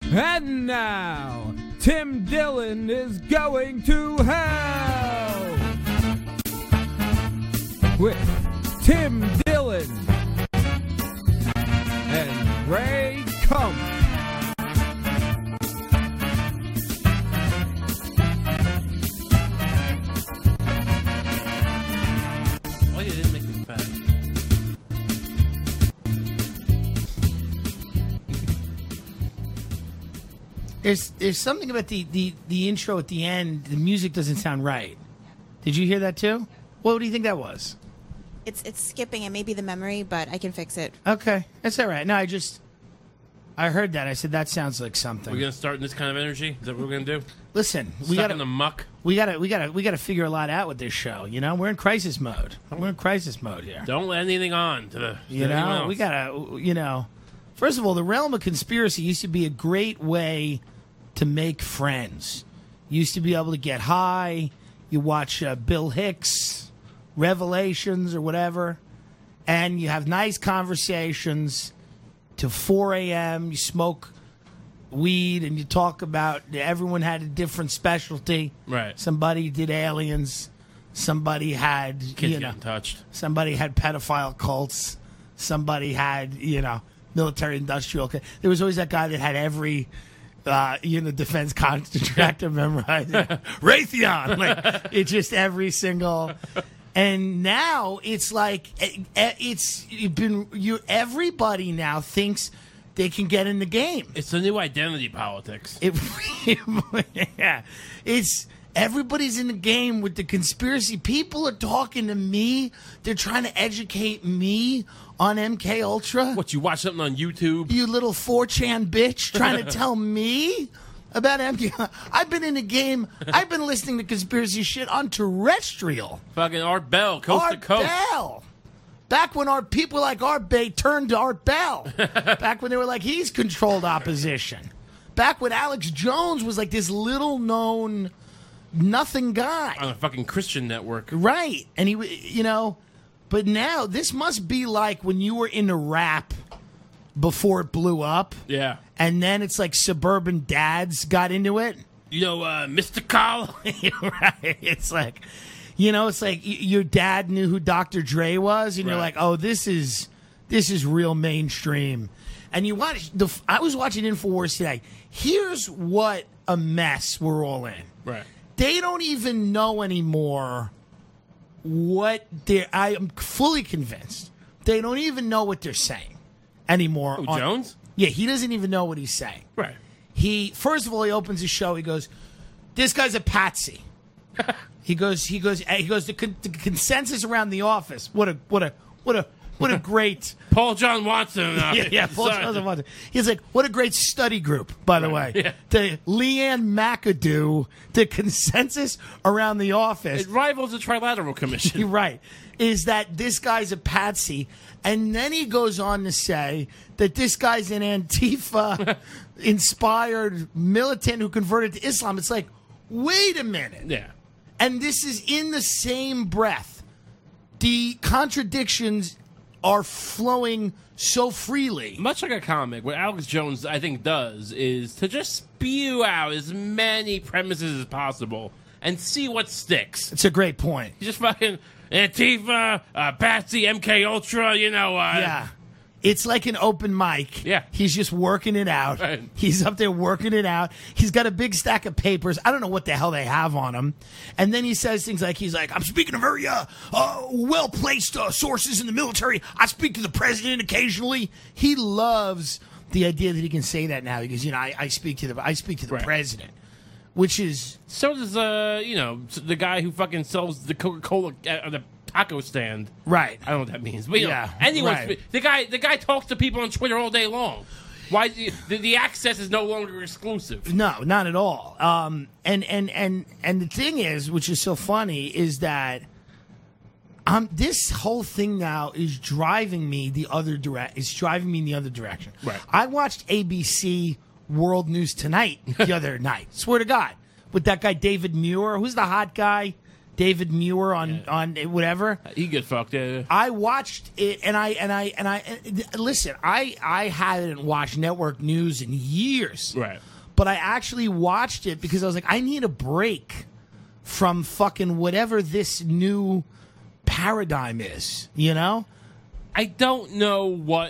And now, Tim Dillon is going to hell with Tim Dillon and Ray Kump. Why you didn't make me fat? There's something about the intro at the end. The music doesn't sound right. Did you hear that too? What do you think that was? It's skipping. It may be the memory, but I can fix it. Okay, that's all right. No, I heard that. I said that sounds like something. We're gonna start in this kind of energy. Is that what we're gonna do? Listen, Stuck in the muck. we gotta figure a lot out with this show. You know, we're in crisis mode. We're in crisis mode here. Don't let anything on to the. You know, we gotta. You know, first of all, the realm of conspiracy used to be a great way to make friends. You used to be able to get high. You watch Bill Hicks, Revelations, or whatever, and you have nice conversations till 4 a.m. You smoke weed and you talk about. Everyone had a different specialty. Right. Somebody did aliens. Somebody had Kids getting touched. Somebody had pedophile cults. Somebody had military industrial. There was always that guy that had every. Defense contractor memorized. Raytheon. Like, it's just every single. And now it's like everybody now thinks they can get in the game. It's the new identity politics. Yeah, it's everybody's in the game with the conspiracy. People are talking to me. They're trying to educate me on MK Ultra. What, you watch something on YouTube? You little 4chan bitch trying to tell me about MK. I've been in the game. I've been listening to conspiracy shit on terrestrial. Fucking Art Bell, coast to coast. Art Bell. Back when our people like Art Bay turned to Art Bell. Back when they were like, he's controlled opposition. Back when Alex Jones was like this little known nothing guy. On a fucking Christian network. Right. And he, but now this must be like when you were into rap before it blew up. Yeah. And then it's like suburban dads got into it. Mr. Carl. Right. It's like, it's like your dad knew who Dr. Dre was, and you're like, oh, this is real mainstream. And you watch I was watching InfoWars today. Here's what a mess we're all in. Right. They don't even know anymore what I am fully convinced they don't even know what they're saying anymore. Jones? Yeah, he doesn't even know what he's saying. Right. First of all, he opens his show. He goes, "This guy's a patsy." He goes. The consensus around the office. What a great Paul John Watson. Paul John Watson. He's like, what a great study group, by the way. Yeah. The Leanne McAdoo, the consensus around the office. It rivals the Trilateral Commission. You're right. Is that this guy's a patsy. And then he goes on to say that this guy's an Antifa-inspired militant who converted to Islam. It's like, wait a minute. Yeah. And this is in the same breath. The contradictions are flowing so freely. Much like a comic, what Alex Jones, I think, does is to just spew out as many premises as possible and see what sticks. It's a great point. You just fucking Antifa, Patsy, MK Ultra, yeah. It's like an open mic. Yeah. He's just working it out. Right. He's up there working it out. He's got a big stack of papers. I don't know what the hell they have on him. And then he says things like, I'm speaking to very well-placed sources in the military. I speak to the president occasionally. He loves the idea that he can say that now because, I speak to the Right. president, which is... So does, the guy who fucking sells the Coca-Cola at the taco stand. Right. I don't know what that means. But, Yeah, anyone, right. the guy talks to people on Twitter all day long. Why the access is no longer exclusive? No, not at all. And the thing is, which is so funny, is that this whole thing now is driving me the other direction. Right. I watched ABC World News Tonight the other night. Swear to God, with that guy David Muir, who's the hot guy David Muir on whatever. He get fucked. Yeah. I watched it, and I listen. I hadn't watched network news in years, Right. but I actually watched it because I was like, I need a break from fucking whatever this new paradigm is. You know? I don't know what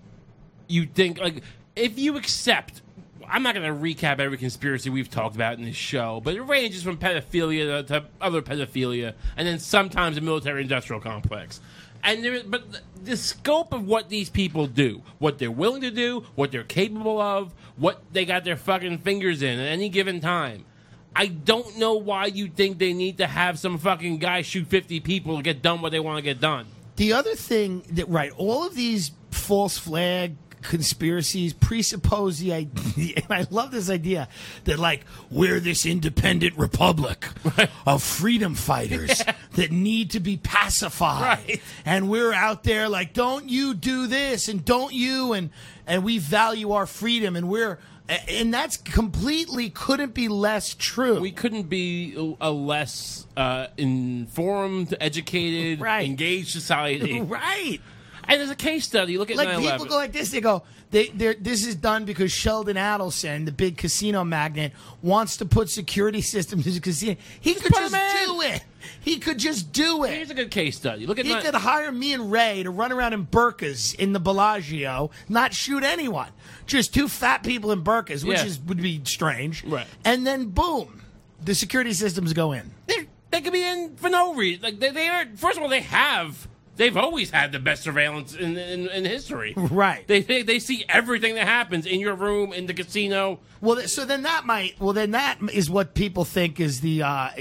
you think. Like, if you accept, I'm not going to recap every conspiracy we've talked about in this show, but it ranges from pedophilia to other pedophilia, and then sometimes a military-industrial complex. And but the scope of what these people do, what they're willing to do, what they're capable of, what they got their fucking fingers in at any given time. I don't know why you think they need to have some fucking guy shoot 50 people to get done what they want to get done. The other thing that, right, all of these false flag conspiracies presuppose the idea, and I love this idea that, like, we're this independent republic of freedom fighters that need to be pacified. Right. And we're out there like, don't you do this and don't you, and we value our freedom, and that's completely couldn't be less true. We couldn't be a less informed, educated, Right. engaged society. Right. And there's a case study. Look at Like 9/11. people go like this. They go, this is done because Sheldon Adelson, the big casino magnate, wants to put security systems in the casino. He could put just him in. do it. He could just do Here's it. a good case study. Look at He 9 could hire me and Ray to run around in burqas in the Bellagio, not shoot anyone. Just two fat people in burqas, which Yeah. would be strange. Right. And then boom, the security systems go in. They could be in for no reason. Like they are. First of all, they've always had the best surveillance in history. Right. They see everything that happens in your room, in the casino. Well, so then that is what people think is the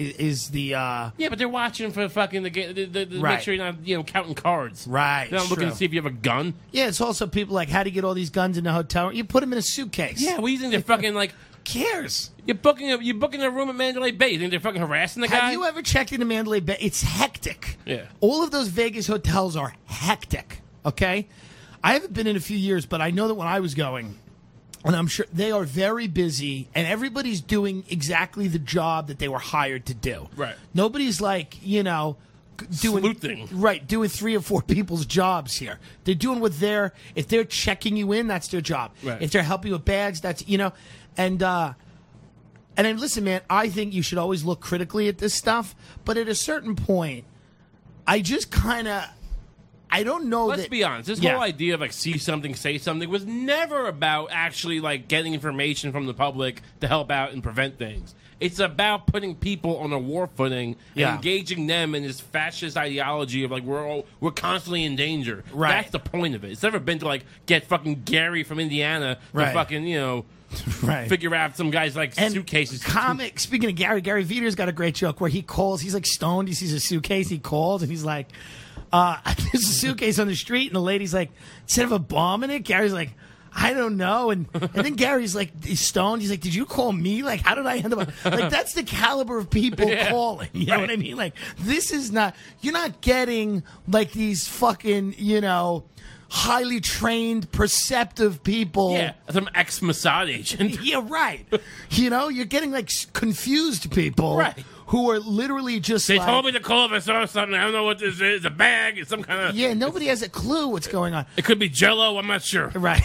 Yeah, but they're watching for fucking the game. Make Right. sure you're not counting cards. Right, They're not looking true. to see if you have a gun. Yeah, it's also people like, how do you get all these guns in the hotel? You put them in a suitcase. Yeah, what do you think they're fucking like? Cares? You're booking a room at Mandalay Bay. You think they're fucking harassing the guy? Have you ever checked into Mandalay Bay? It's hectic. Yeah. All of those Vegas hotels are hectic. Okay? I haven't been in a few years, but I know that when I was going, and I'm sure they are very busy, and everybody's doing exactly the job that they were hired to do. Right. Nobody's like, doing Sleuthing. Right, doing 3 or 4 people's jobs here. They're doing what if they're checking you in, that's their job. Right. If they're helping you with bags, that's and then listen, man, I think you should always look critically at this stuff, but at a certain point, I just kind of I don't know. Let's be honest. This whole idea of like see something, say something was never about actually like getting information from the public to help out and prevent things. It's about putting people on a war footing and engaging them in this fascist ideology of like we're constantly in danger. Right. That's the point of it. It's never been to like get fucking Gary from Indiana to fucking figure out some guy's like and suitcases. Speaking of Gary Veter's got a great joke where he calls. He's like stoned. He sees a suitcase. He calls and he's like, "There's a suitcase on the street." And the lady's like, "Instead of a bomb in it," Gary's like, "I don't know." And then Gary's like, he's stoned. He's like, "Did you call me? Like, how did I end up?" Like, that's the caliber of people calling. You know what I mean? Like, this is not. You're not getting like these fucking highly trained, perceptive people. Yeah, some ex-Mossad agent. Yeah, right. You're getting like confused people, Right. who are literally just. They like, told me to call if I saw something. I don't know what this is. A bag. It's some kind of. Yeah, nobody has a clue what's going on. It could be Jell-O. I'm not sure. Right.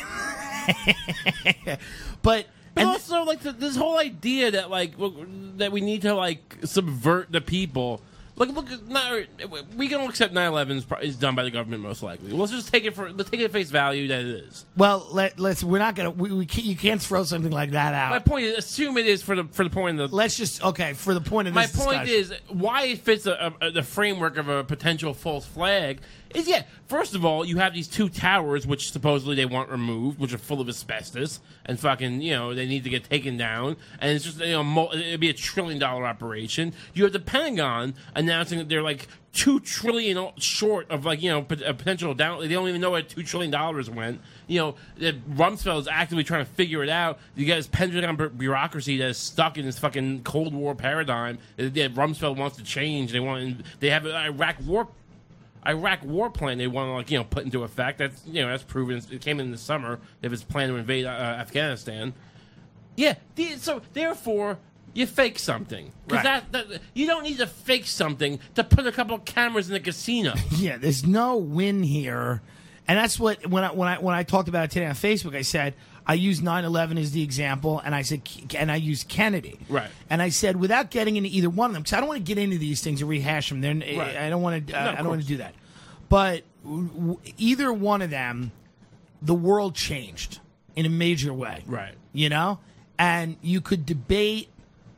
But also, like this whole idea that that we need to like subvert the people. Look, we can accept 9/11 is done by the government most likely. Let's just take it at face value that it is. well, let's. We're not gonna. You can't throw something like that out. My point is, assume it is for the point of the. Let's just for the point of My this point discussion. is why it fits the framework of a potential false flag is first of all you have these 2 towers which supposedly they want removed, which are full of asbestos and fucking they need to get taken down, and it's just it'd be $1 trillion operation. You have the Pentagon announcing that they're like $2 trillion short of a potential down. They don't even know where $2 trillion went. That Rumsfeld is actively trying to figure it out. You got this Pentagon bureaucracy that is stuck in this fucking Cold War paradigm that Rumsfeld wants to change. They have an Iraq war plan they want to put into effect. That's proven. It came in the summer. They have this plan to invade Afghanistan. Yeah. So therefore, you fake something. Because Right. that you don't need to fake something to put a couple of cameras in the casino. Yeah, there's no win here, and that's what when I talked about it today on Facebook, I said I used 9/11 as the example, and I used Kennedy, Right. And I said without getting into either one of them, because I don't want to get into these things and rehash them. Right. I don't want to. No, of I don't want course. to do that. But either one of them, the world changed in a major way, Right. You know, and you could debate,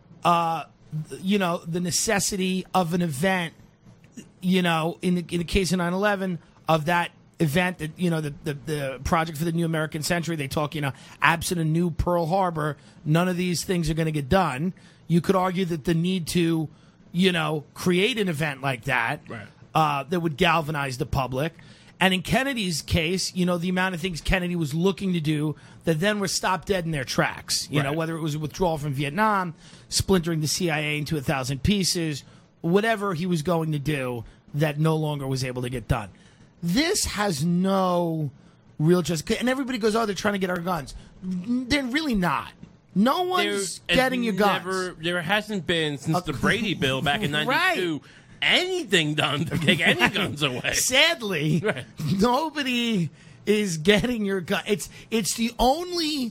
the necessity of an event, in the case of 9/11, of that event that, the Project for the New American Century, they talk, absent a new Pearl Harbor, none of these things are going to get done. You could argue that the need to, create an event like that, Right. that would galvanize the public. And in Kennedy's case, the amount of things Kennedy was looking to do that then were stopped dead in their tracks. Right. Whether it was a withdrawal from Vietnam, splintering the CIA into 1,000 pieces, whatever he was going to do that no longer was able to get done. This has no real and everybody goes, oh, they're trying to get our guns. They're really not. No one's getting your guns. There hasn't been since the Brady Bill back in '92 Right. anything done to take any guns away. Sadly, Right. nobody is getting your gun. It's the only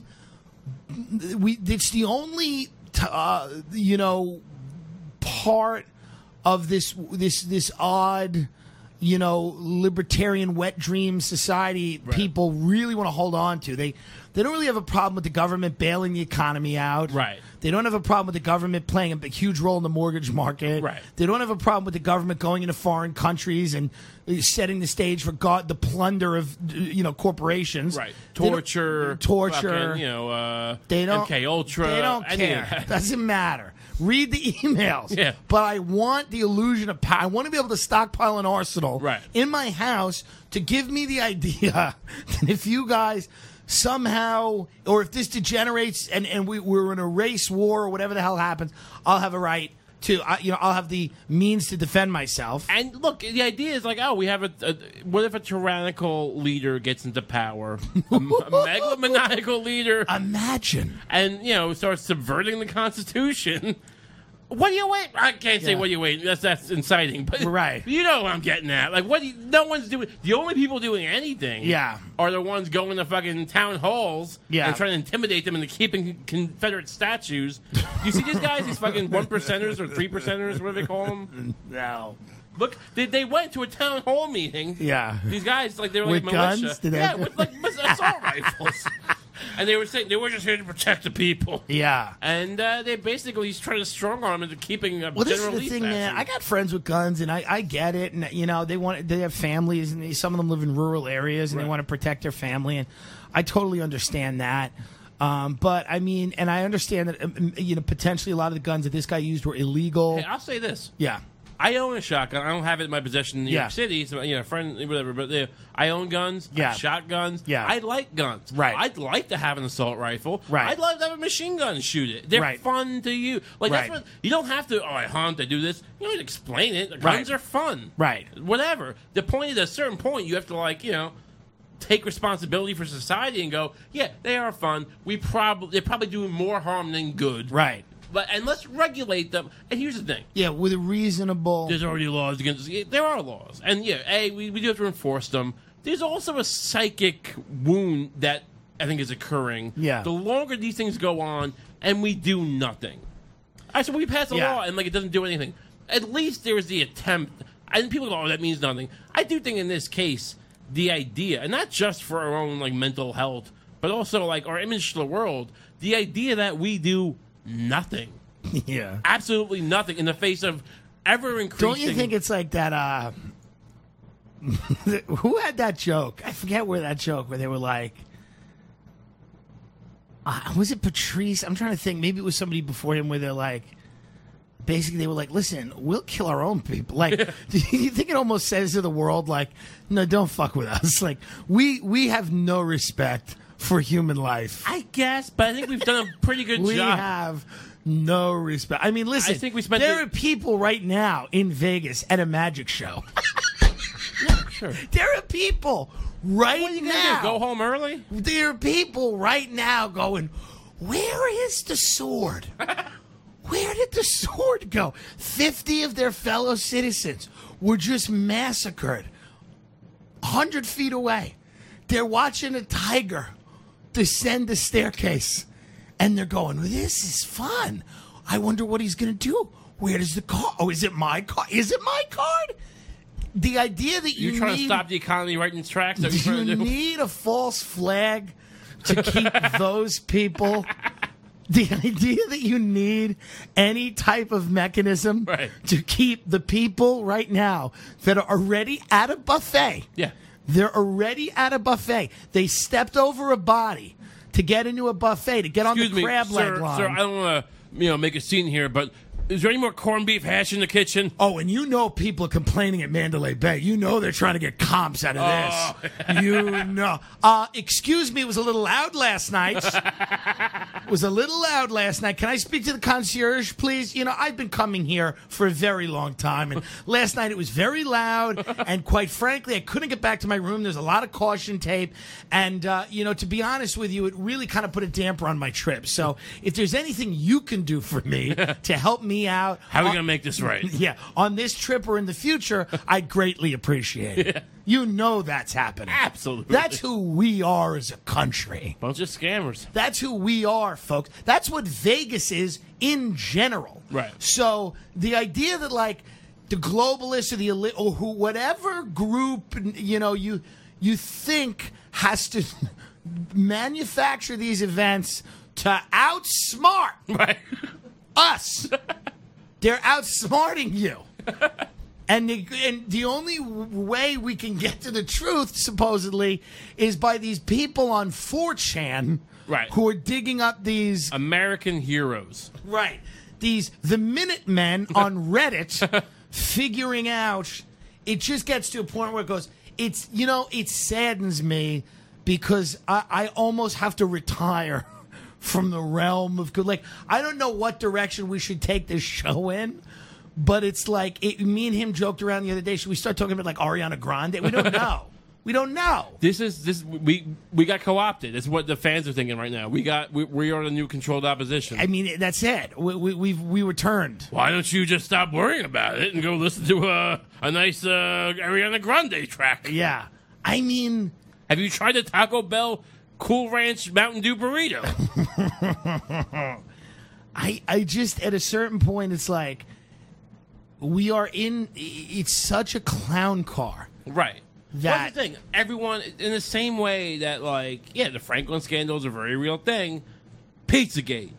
part of this odd, libertarian wet dream society people really want to hold on to. They don't really have a problem with the government bailing the economy out. Right. They don't have a problem with the government playing a huge role in the mortgage market. Right. They don't have a problem with the government going into foreign countries and setting the stage for the plunder of corporations. Right. They don't- Torture. torture. Fucking, They don't. MK Ultra. They don't any of care. that. Doesn't matter. Read the emails. Yeah. But I want the illusion of power. I want to be able to stockpile an arsenal Right. in my house to give me the idea that if you guys somehow, or if this degenerates and we're in a race war or whatever the hell happens, I'll have a right to, I'll have the means to defend myself. And look, the idea is like, we have what if a tyrannical leader gets into power, a megalomaniacal leader, Imagine. and starts subverting the Constitution. What do you wait? I can't say Yeah. what do you wait. That's inciting, but Right. You know what I'm getting at. Like, no one's doing. The only people doing anything, Yeah. are the ones going to fucking town halls, Yeah. and trying to intimidate them into keeping Confederate statues. You see these guys, these fucking 1%ers or 3%ers, what do they call them? No. Look, they went to a town hall meeting. Yeah. These guys, like, they were With like militia. guns? Did they- Yeah, with like assault rifles. And they were saying they were just here to protect the people. Yeah. And they basically he's trying to strong arm into keeping a Well, this general is the Lee thing, man. statue. I got friends with guns, and I get it. And they have families, and some of them live in rural areas, and they Right. want to protect their family, and I totally understand that. But I mean, and I understand that potentially a lot of the guns that this guy used were illegal. Hey, I'll say this. Yeah. I own a shotgun. I don't have it in my possession in New Yeah. York City. So, friend, whatever. But I own guns. I Yeah. have shotguns. Yeah. I like guns. Right. I'd like to have an assault rifle. Right. I'd love to have a machine gun and shoot it. They're Right. fun to use. Like that's Right. what you don't have to. Oh, I hunt. I do this. You don't need to explain it. Guns Right. are fun. Right. Whatever. The point is, at a certain point, you have to take responsibility for society and go, yeah, they are fun. They're probably doing more harm than good. Right. And let's regulate them. And here's the thing. Yeah, with a reasonable. There's already laws against. There are laws, and we do have to enforce them. There's also a psychic wound that I think is occurring. Yeah. The longer these things go on, and we do nothing. So we pass a Yeah. law, and it doesn't do anything. At least there is the attempt. And people go, "Oh, that means nothing." I do think in this case, the idea, and not just for our own mental health, but also our image to the world, the idea that we do nothing. Yeah. Absolutely nothing in the face of ever increasing. Don't you think it's like that? Who had that joke? I forget where they were like. Was it Patrice? I'm trying to think. Maybe it was somebody before him where they're like. Basically, they were like, listen, we'll kill our own people. Like, do you think it almost says to the world, no, don't fuck with us. We have no respect for human life. I guess, but I think we've done a pretty good We job. have no respect. I mean, listen, I think we spent there are people right now in Vegas at a magic show. Sure. There are people right What are you going to now. do? Go home early? There are people right now going, where is the sword? Where did the sword go? 50 of their fellow citizens were just massacred 100 feet away. They're watching a tiger descend the staircase, and they're going, this is fun. I wonder what he's going to do. Where does the card? Oh, is it my card? Is it my card? The idea that You're trying to stop the economy right in its tracks? That you need a false flag to keep those people. The idea that you need any type of mechanism to keep the people right now that are already at a buffet. Yeah. They're already at a buffet. They stepped over a body to get into a buffet, to get on the crab leg line. Sir, I don't want to make a scene here, but is there any more corned beef hash in the kitchen? Oh, and you know people are complaining at Mandalay Bay. You know they're trying to get comps out of this. You know. Excuse me, it was a little loud last night. Can I speak to the concierge, please? You know, I've been coming here for a very long time, and last night it was very loud, and quite frankly, I couldn't get back to my room. There's a lot of caution tape, and, to be honest with you, it really kind of put a damper on my trip. So if there's anything you can do for me to help me out. How are we going to make this right? Yeah, on this trip or in the future, I'd greatly appreciate it. You know that's happening. Absolutely. That's who we are as a country. Bunch of scammers. That's who we are, folks. That's what Vegas is in general. Right. So the idea that, like, the globalists or the elite or whatever group, you think has to manufacture these events to outsmart us. They're outsmarting you. And the only way we can get to the truth, supposedly, is by these people on 4chan who are digging up these American heroes. Right. The Minutemen on Reddit figuring out. It just gets to a point where it goes, it saddens me because I almost have to retire from the realm of good. Like, I don't know what direction we should take this show in, but it's like, me and him joked around the other day. Should we start talking about, like, Ariana Grande? We don't know. We don't know. We got co-opted. It's what the fans are thinking right now. We are the new controlled opposition. I mean, that's it. We were turned. Why don't you just stop worrying about it and go listen to a nice Ariana Grande track? Yeah. I mean, have you tried the Taco Bell Cool Ranch Mountain Dew burrito? I just, at a certain point, it's like, it's such a clown car. Right. That, what's the thing? Everyone, in the same way that, like, the Franklin scandal is a very real thing. Pizzagate.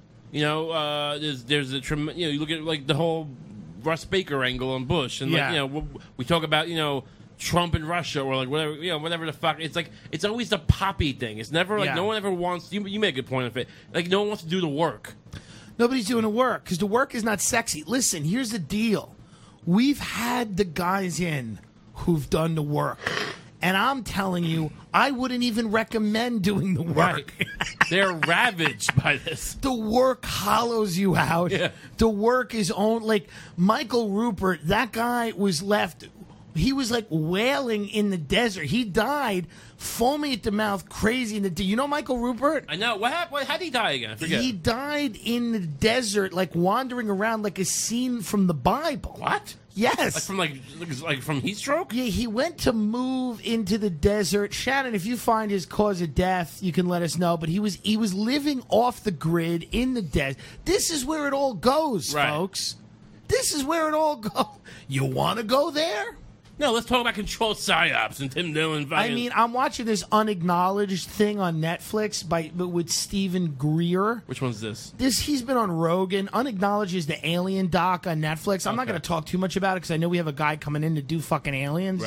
There's a you look at, like, the whole Russ Baker angle on Bush, and we talk about Trump and Russia, or like whatever the fuck. It's like it's always the poppy thing. It's never like no one ever wants. You make a good point of it. Like no one wants to do the work. Nobody's doing the work because the work is not sexy. Listen, here's the deal. We've had the guys in who've done the work. And I'm telling you, I wouldn't even recommend doing the work. Right. They're ravaged by this. The work hollows you out. Yeah. The work is like Michael Rupert, that guy was left, he was like wailing in the desert. He died foaming at the mouth, crazy in the. You know Michael Rupert? I know. What happened? How did he die again? I forget. He died in the desert, like wandering around like a scene from the Bible. What? Yes. Like from heat stroke? Yeah, he went to move into the desert. Shannon, if you find his cause of death, you can let us know. But he was living off the grid in the desert. This is where it all goes, folks. This is where it all goes. You want to go there? No, let's talk about controlled psyops and Tim Dillon. I mean, I'm watching this unacknowledged thing on Netflix with Stephen Greer. Which one's this? He's been on Rogan. Unacknowledged is the Alien doc on Netflix. I'm not going to talk too much about it because I know we have a guy coming in to do fucking aliens,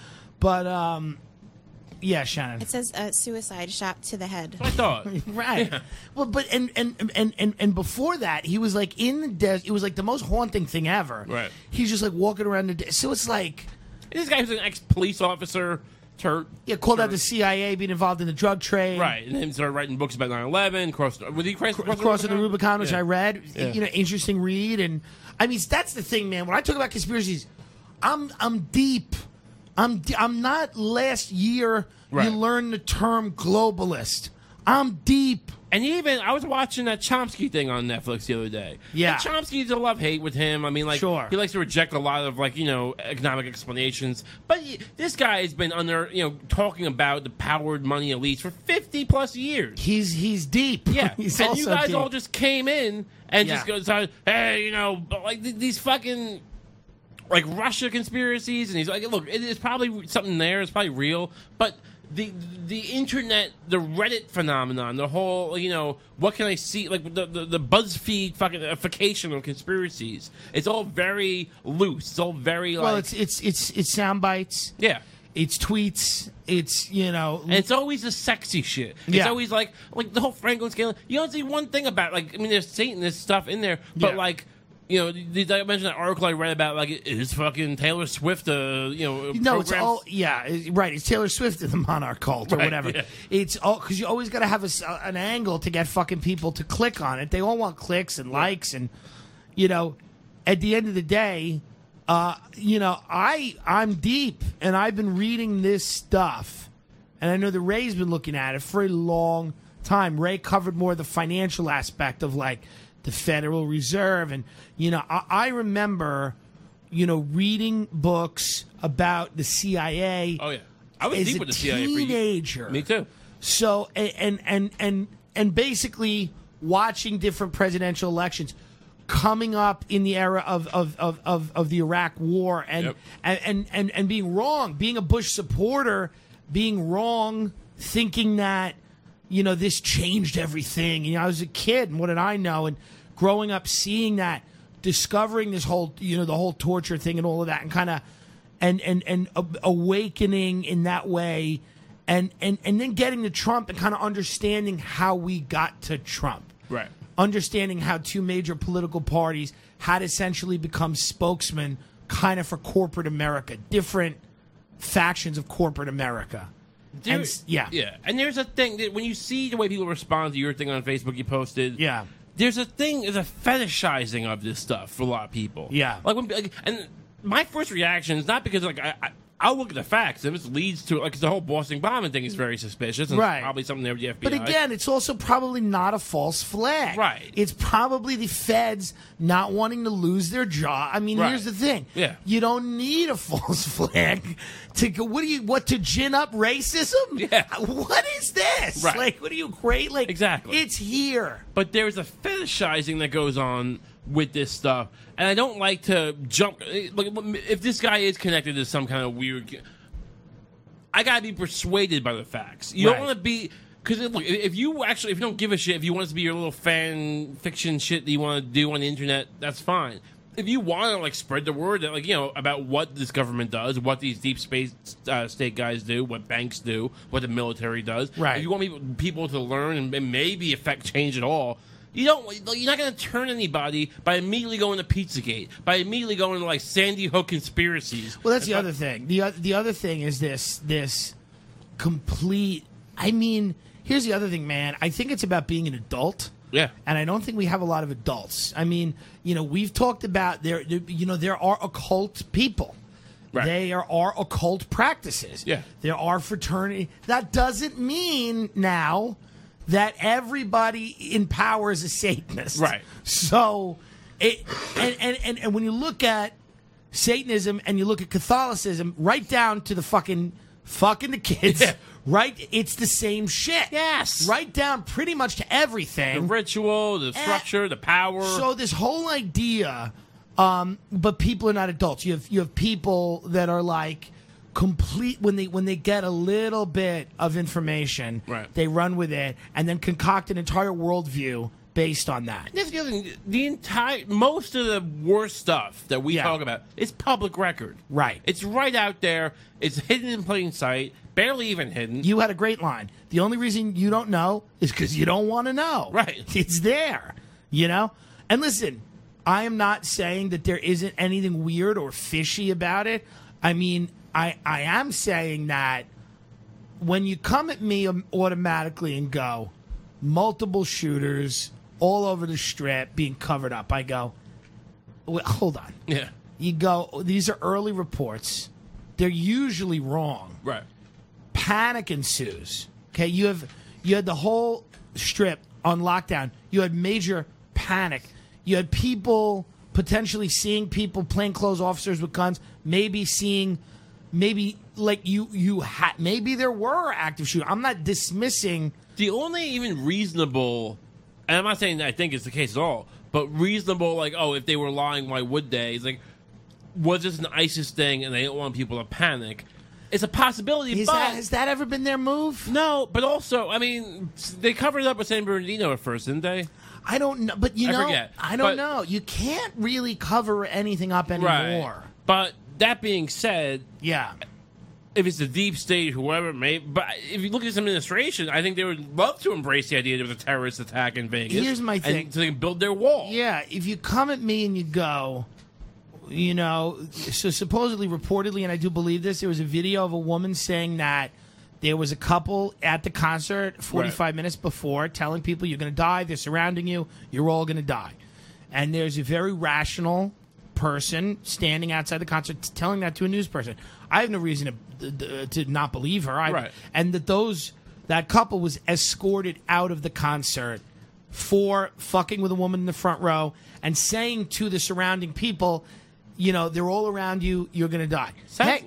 But, yeah, Shannon. It says suicide shot to the head. I thought. Right. Yeah. Well, but and before that, he was like in the desert. It was like the most haunting thing ever. Right. He's just like walking around the desert. So it's like. This guy who's an ex-police officer. Called out the CIA, being involved in the drug trade. Right, and then started writing books about 9/11. Crossing the Rubicon, which I read. Yeah. Interesting read. And I mean, that's the thing, man. When I talk about conspiracies, I'm deep. I'm not last year. You learned the term globalist. I'm deep. And even, I was watching that Chomsky thing on Netflix the other day. Yeah. And Chomsky's a love-hate with him. I mean, like, Sure. he likes to reject a lot of, like, economic explanations. But this guy has been talking about the powered money elites for 50-plus years. He's deep. Yeah. He's and also you guys deep. all just came in and Yeah. just go, hey, but like these fucking... like Russia conspiracies, and he's like, look, it's probably something there. It's probably real, but the internet, the Reddit phenomenon, the whole, what can I see? Like the BuzzFeed fucking ification of conspiracies. It's all very loose. It's all very like. Well, it's sound bites. Yeah. It's tweets. It's And it's always the sexy shit. It's Yeah. always like the whole Franklin scale. You don't see one thing about there's Satanist stuff in there, but Yeah. did I mention that article I read about is fucking Taylor Swift No, it's program? all right. It's Taylor Swift in the monarch cult or Right, whatever. yeah. It's all because you always got to have an angle to get fucking people to click on it. They all want clicks and likes, and at the end of the day, I'm deep, and I've been reading this stuff, and I know that Ray's been looking at it for a long time. Ray covered more of the financial aspect of like the Federal Reserve, and I remember reading books about the CIA. Oh yeah, I was as deep a with the CIA for teenager. Me too. So and basically watching different presidential elections coming up in the era of the Iraq War Yep. and being wrong, being a Bush supporter, being wrong, thinking that this changed everything. I was a kid, and what did I know? And growing up, seeing that, discovering this whole the whole torture thing and all of that, and kind of and awakening in that way, and then getting to Trump and kind of understanding how we got to Trump. Right. Understanding how two major political parties had essentially become spokesmen kind of for corporate America, different factions of corporate America. There- Yeah. And there's a thing that when you see the way people respond to your thing on Facebook you posted, Yeah. there's a fetishizing of this stuff for a lot of people. Yeah. And my first reaction is not because I'll look at the facts. If it leads to the whole Boston bombing thing is very suspicious, and Right. it's probably something there with the FBI. But again, it's also probably not a false flag. Right. It's probably the feds not wanting to lose their job. I mean, Right. here's the thing. Yeah. You don't need a false flag to go. To gin up racism? Yeah. What is this? Right. Like, what are you great? Like, Exactly. It's here. But there's a fetishizing that goes on with this stuff, and I don't like to jump. Like, if this guy is connected to some kind of weird, I gotta be persuaded by the facts. You Right. don't want to be because if you don't give a shit, if you want it to be your little fan fiction shit that you want to do on the internet, that's fine. If you want to spread the word that about what this government does, what these deep space state guys do, what banks do, what the military does, Right. if you want people to learn and maybe affect change at all. You're not going to turn anybody by immediately going to Pizzagate, by immediately going to Sandy Hook conspiracies. Well, that's the other thing. The other thing is this complete. I mean, here's the other thing, man. I think it's about being an adult. Yeah. And I don't think we have a lot of adults. I mean, we've talked about there are occult people. Right. There are occult practices. Yeah. There are fraternity. That doesn't mean now that everybody in power is a Satanist. Right. So, and when you look at Satanism and you look at Catholicism, right down to the fucking the kids, Yeah. right? It's the same shit. Yes. Right down pretty much to everything. The ritual, the structure, the power. So this whole idea, but people are not adults. You have people that are complete when they get a little bit of information, Right. they run with it and then concoct an entire worldview based on that. That's the other thing. Most of the worst stuff that we Yeah. talk about is public record. Right. It's right out there. It's hidden in plain sight. Barely even hidden. You had a great line. The only reason you don't know is because you don't want to know. Right. It's there, And listen, I am not saying that there isn't anything weird or fishy about it. I mean, I am saying that when you come at me automatically and go, multiple shooters all over the strip being covered up, I go, wait, hold on. Yeah. You go, these are early reports. They're usually wrong. Right. Panic ensues. Okay, you had the whole strip on lockdown, you had major panic. You had people potentially seeing people, plainclothes officers with guns, maybe maybe there were active shooters. I'm not dismissing. The only even reasonable, and I'm not saying that I think it's the case at all, but reasonable, like, oh, if they were lying, why would they? It's like, was this an ISIS thing and they don't want people to panic? It's a possibility, Has that ever been their move? No, but also, I mean, they covered it up with San Bernardino at first, didn't they? I don't know, but I forget. I don't know. You can't really cover anything up anymore. Right. But that being said, Yeah. if it's the deep state, whoever may, but if you look at some administration, I think they would love to embrace the idea there was a terrorist attack in Vegas. Here's my thing. And so they can build their wall. Yeah, if you come at me and you go, you know, so supposedly, reportedly, and I do believe this, there was a video of a woman saying that there was a couple at the concert 45 minutes before telling people you're going to die, they're surrounding you, you're all going to die. And there's a very rational person standing outside the concert telling that to a news person. I have no reason to not believe her. Right. And that couple was escorted out of the concert for fucking with a woman in the front row and saying to the surrounding people, you know, they're all around you, you're going to die. Right.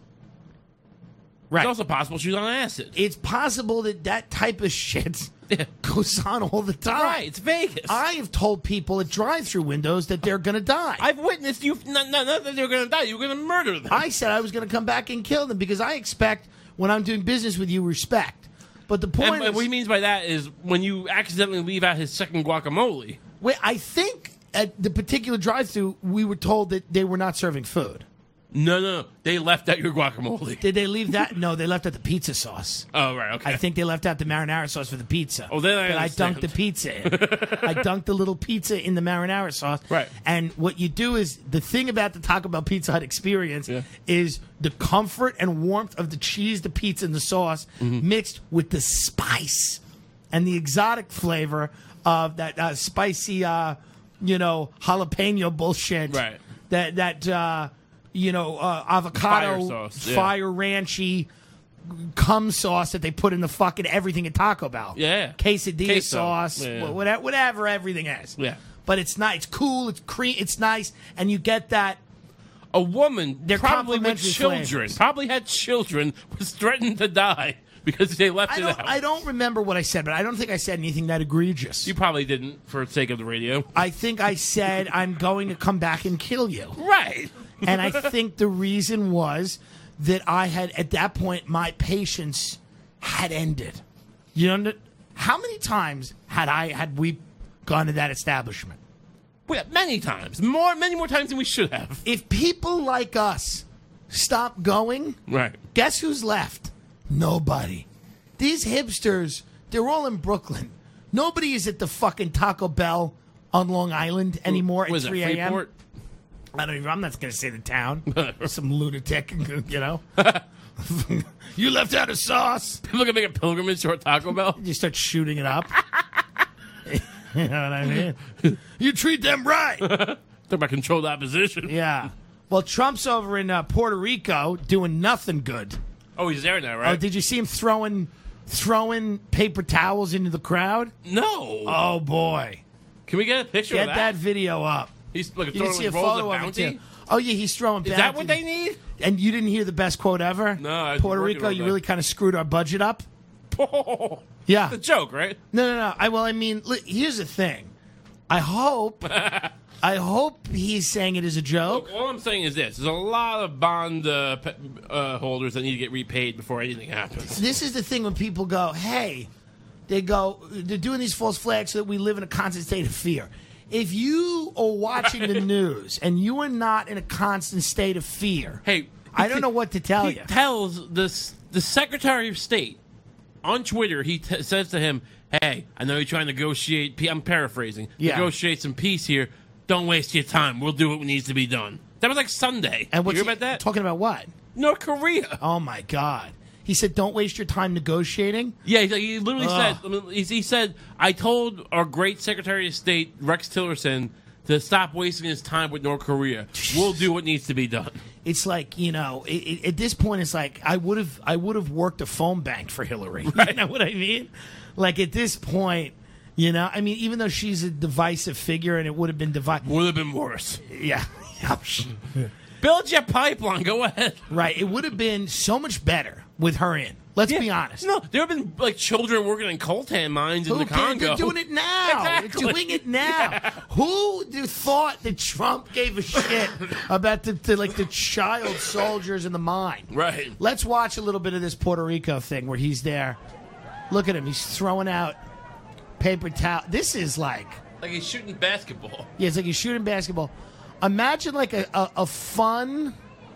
Right. It's also possible she was on acid. It's possible that type of shit goes on all the time. Right, it's Vegas. I have told people at drive-through windows that they're going to die. I've witnessed you, not that they were going to die, you were going to murder them. I said I was going to come back and kill them because I expect, when I'm doing business with you, respect. But the point is... what he means by that is when you accidentally leave out his second guacamole. Wait, I think at the particular drive-through, we were told that they were not serving food. No. They left out your guacamole. Did they leave that? No, they left out the pizza sauce. Oh, right, okay. I think they left out the marinara sauce for the pizza. Oh, then I But I understand. dunked the pizza in. I dunked the little pizza in the marinara sauce. Right. And what you do is, the thing about the Taco Bell Pizza Hut experience is the comfort and warmth of the cheese, the pizza, and the sauce mixed with the spice and the exotic flavor of that spicy, jalapeno bullshit. Right. Avocado, Fire sauce, yeah. fire ranchy, cum sauce that they put in the fucking everything at Taco Bell. Yeah. Quesadilla Queso. sauce, Yeah. whatever everything is. Yeah. But it's not. It's cool. It's it's nice, and you get that. A woman, They're probably with complimentary children, flavors. probably had children, was threatened to die because they left it out. I don't remember what I said, but I don't think I said anything that egregious. You probably didn't, for the sake of the radio. I think I said I'm going to come back and kill you. Right. And I think the reason was that I had, at that point, my patience had ended. You know, how many times had we gone to that establishment? Well, many times. Many more times than we should have. If people like us stop going, Right. guess who's left? Nobody. These hipsters, they're all in Brooklyn. Nobody is at the fucking Taco Bell on Long Island anymore at Was it 3 a.m. Freeport? I don't even. I'm not going to say the town. Some lunatic, you know. You left out a sauce. People can make a pilgrimage to a Taco Bell. You start shooting it up. You know what I mean? You treat them right. Talk about controlled opposition. Yeah. Well, Trump's over in Puerto Rico doing nothing good. Oh, he's there now, Oh, right? did you see him throwing paper towels into the crowd? No. Oh boy! Can we get a picture Get of that video up. He's like You can see a rolls photo of of it bounty. too. Oh yeah, he's throwing. Is that what they need? And you didn't hear the best quote ever? No, I was Puerto working Rico, on you that. really kind of screwed our budget up. Oh, Yeah. the joke, right? No. I mean, here's the thing. I hope he's saying it as a joke. Look, all I'm saying is this: there's a lot of bond holders that need to get repaid before anything happens. This is the thing when people go, hey, they're doing these false flags so that we live in a constant state of fear. If you are watching the news and you are not in a constant state of fear, Hey, I don't know what to tell he you. tells the Secretary of State on Twitter. He says to him, "Hey, I know you're trying to negotiate. I'm paraphrasing. Yeah. Negotiate some peace here. Don't waste your time. We'll do what needs to be done." That was like Sunday. And you what's hear he about that? talking about? What? North Korea. Oh my God! He said, "Don't waste your time negotiating." Yeah, he literally Ugh. said, he said, I told our great Secretary of State, Rex Tillerson, to stop wasting his time with North Korea. We'll do what needs to be done. It's like, you know, at this point, it's like I would have worked a phone bank for Hillary. You know what I mean? Like at this point, You know, I mean, even though she's a divisive figure, and it would have been Would have been worse. Yeah. Build your pipeline. Go ahead. Right. It would have been so much better with her in. Let's be honest. No, there have been like children working in coltan mines in the Congo. They're doing it now. Exactly. They're doing it now. Yeah. Who thought that Trump gave a shit about the child soldiers in the mine? Right. Let's watch a little bit of this Puerto Rico thing where he's there. Look at him. He's throwing out paper towel. This is like he's shooting basketball. Yeah, it's like he's shooting basketball. Imagine like a fun.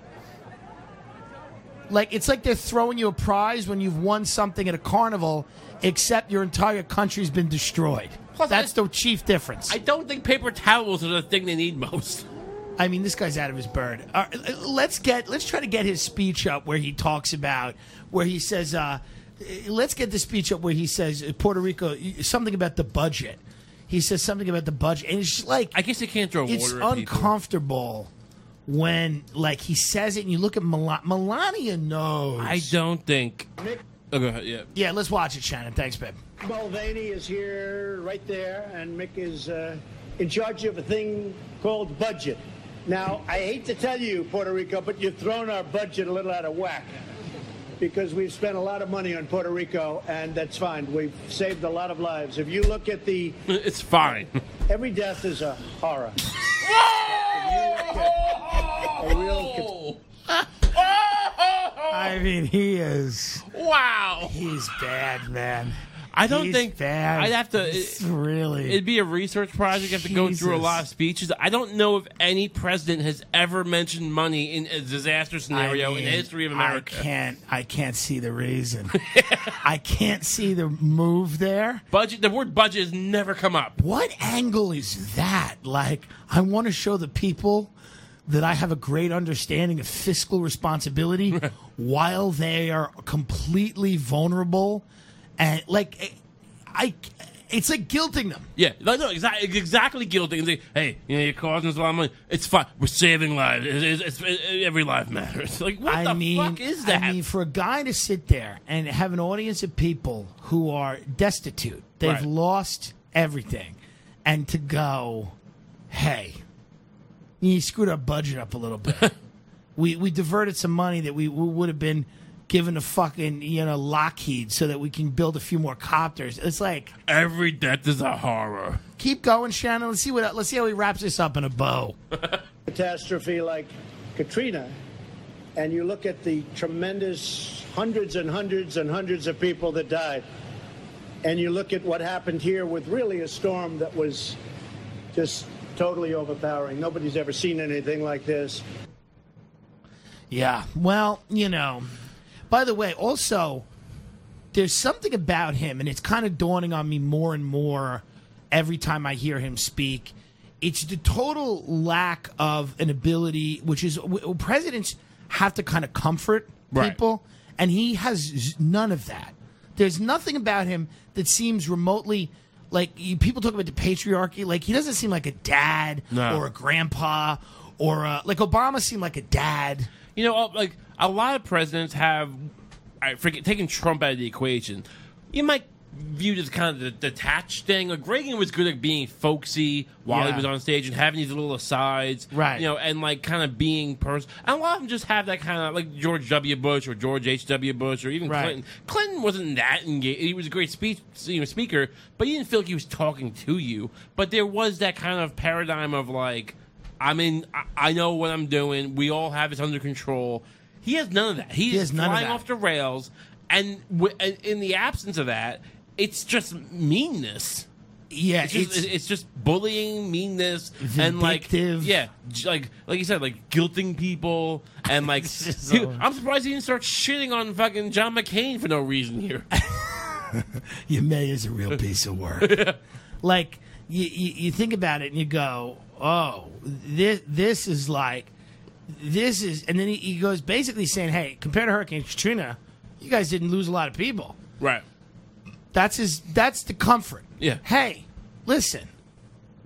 Like, it's like they're throwing you a prize when you've won something at a carnival, except your entire country's been destroyed. Plus, That's the chief difference. I don't think paper towels are the thing they need most. I mean, this guy's out of his bird. Let's try to get his speech up where he talks about, where he says, let's get the speech up where he says, Puerto Rico, something about the budget. He says something about the budget, and it's just like, I guess they can't throw water it's at people. uncomfortable when, like, he says it, and you look at Melania knows. I don't think. Oh, go ahead. Yeah. Yeah, let's watch it, Shannon. Thanks, babe. Mulvaney is here, right there, and Mick is in charge of a thing called budget. Now, I hate to tell you, Puerto Rico, but you've thrown our budget a little out of whack because we've spent a lot of money on Puerto Rico, and that's fine. We've saved a lot of lives. If you look at the... It's fine. Every death is a horror. I mean, he is. Wow. He's bad, man. I don't He's think bad. I'd have to. Really. It'd be a research project. You have to go through a Jesus. lot of speeches. I don't know if any president has ever mentioned money in a disaster scenario in the history of America. I can't see the reason. I can't see the move there. Budget. The word budget has never come up. What angle is that? Like, I want to show the people that I have a great understanding of fiscal responsibility while they are completely vulnerable. And, like, it's like guilting them. Yeah, no, exactly guilty. And say, hey, you're causing us a lot of money. It's fine. We're saving lives. Every life matters. Like, what the fuck is that? I mean, for a guy to sit there and have an audience of people who are destitute, they've lost everything, and to go, hey, you screwed our budget up a little bit. we diverted some money that we would have been given to fucking, Lockheed so that we can build a few more copters. It's like, every death is a horror. Keep going, Shannon. Let's see how he wraps this up in a bow. Catastrophe like Katrina, and you look at the tremendous hundreds and hundreds and hundreds of people that died, and you look at what happened here with really a storm that was just totally overpowering. Nobody's ever seen anything like this. Yeah, well, By the way, also, there's something about him, and it's kind of dawning on me more and more every time I hear him speak. It's the total lack of an ability, which is presidents have to kind of comfort people, and he has none of that. There's nothing about him that seems remotely like people talk about the patriarchy. Like, he doesn't seem like a dad or a grandpa or like Obama seemed like a dad. Like a lot of presidents have, taking Trump out of the equation, you might view it as kind of the detached thing. Like, Reagan was good at being folksy while he was on stage and having these little asides, and like kind of being person. And a lot of them just have that kind of, like George W. Bush or George H.W. Bush or even Clinton. Clinton wasn't that engaged. He was a great speaker, but you didn't feel like he was talking to you. But there was that kind of paradigm of like, I know what I'm doing. We all have this under control. He has none of that. He is flying off the rails, and in the absence of that, it's just meanness. Yeah, it's just bullying, meanness, and like like you said, like guilting people, and like I'm surprised he didn't start shitting on fucking John McCain for no reason here. Your mayor's a real piece of work. Like you think about it and you go, oh, this is like. This is, and then he goes basically saying, hey, compared to Hurricane Katrina, you guys didn't lose a lot of people. Right. That's the comfort. Yeah. Hey, listen,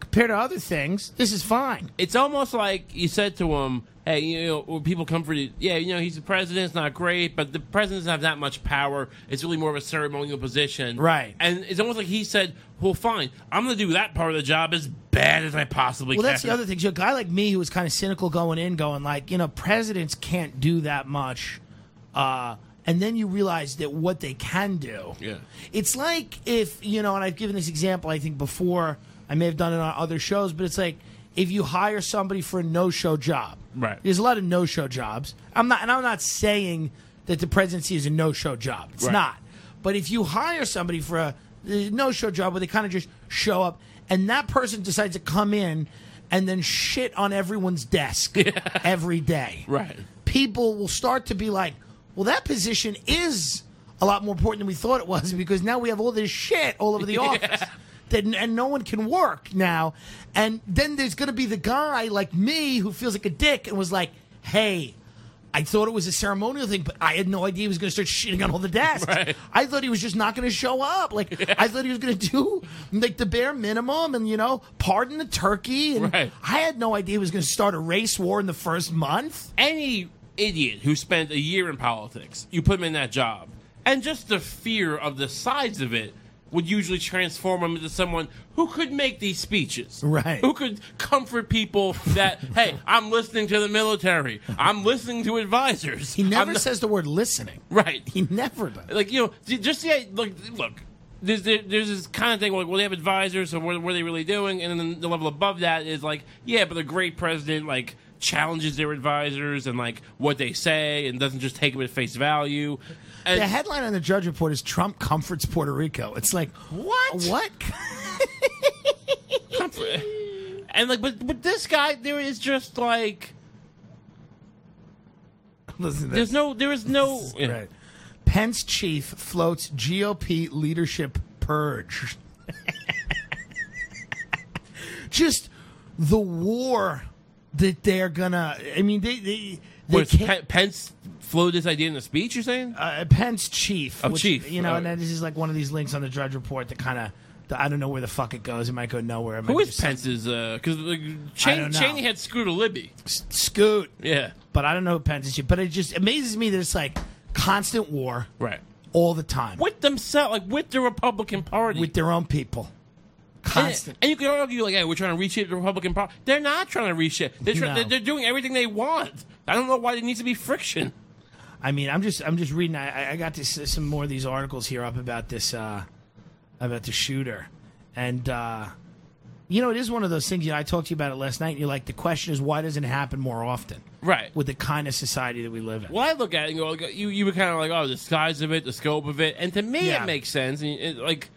compared to other things, this is fine. It's almost like you said to him, hey, you know, when people come for you, yeah, you know, he's the president, it's not great, but the president doesn't have that much power. It's really more of a ceremonial position. Right. And it's almost like he said, well, fine, I'm going to do that part of the job as bad as I possibly can. Well, that's the other thing. So a guy like me who was kind of cynical going like, you know, presidents can't do that much. And then you realize that what they can do. Yeah. It's like if, you know, and I've given this example, I think, before. I may have done it on other shows, but it's like if you hire somebody for a no-show job. Right. There's a lot of no-show jobs. I'm not saying that the presidency is a no-show job. It's Right. not. But if you hire somebody for a no-show job where they kind of just show up, and that person decides to come in and then shit on everyone's desk every day. Right. People will start to be like, well, that position is a lot more important than we thought it was because now we have all this shit all over the office. And no one can work now. And then there's going to be the guy like me who feels like a dick and was like, hey, I thought it was a ceremonial thing, but I had no idea he was going to start shitting on all the desks. Right. I thought he was just not going to show up. Like, I thought he was going to do like the bare minimum and, you know, pardon the turkey. And Right. I had no idea he was going to start a race war in the first month. Any idiot who spent a year in politics, you put him in that job, and just the fear of the sides of it would usually transform him into someone who could make these speeches. Right. Who could comfort people that, hey, I'm listening to the military. I'm listening to advisors. He never I'm not- says the word listening. Right. He never does. Like, you know, just look, there's this kind of thing like, well, they have advisors, so what are they really doing? And then the level above that is like, yeah, but the great president, like, challenges their advisors and, like, what they say and doesn't just take them at face value. And The headline on the Drudge Report is Trump comforts Puerto Rico. It's like, What? What? and like, but this guy, there is just like, Listen to there is no. Right. Pence chief floats GOP leadership purge. Just the war that they're gonna. I mean, they What, can't. Pence floated this idea in the speech, you're saying? Pence chief. Oh, chief. You know, and Oh. then this is like one of these links on the Drudge Report that kind of. I don't know where the fuck it goes. It might go nowhere. It might Who be is just Pence's? Because I don't know. Cheney had Scooter Libby. Scoot. Yeah. But I don't know who Pence is. But it just amazes me that it's like constant war Right. all the time With themselves, like with the Republican Party. with their own people. Constant. And you can argue, like, hey, we're trying to reshape the Republican Party. They're not trying to reshape. No. They're doing everything they want. I don't know why there needs to be friction. I mean, I'm just reading. I got this, some more of these articles here up about this about the shooter, and you know, it is one of those things. You know, I talked to you about it last night. And you're like, the question is, why doesn't it happen more often? Right. With the kind of society that we live in. Well, I look at it and go, like, you were kind of like, oh, the size of it, the scope of it, and to me, Yeah. it makes sense. And like,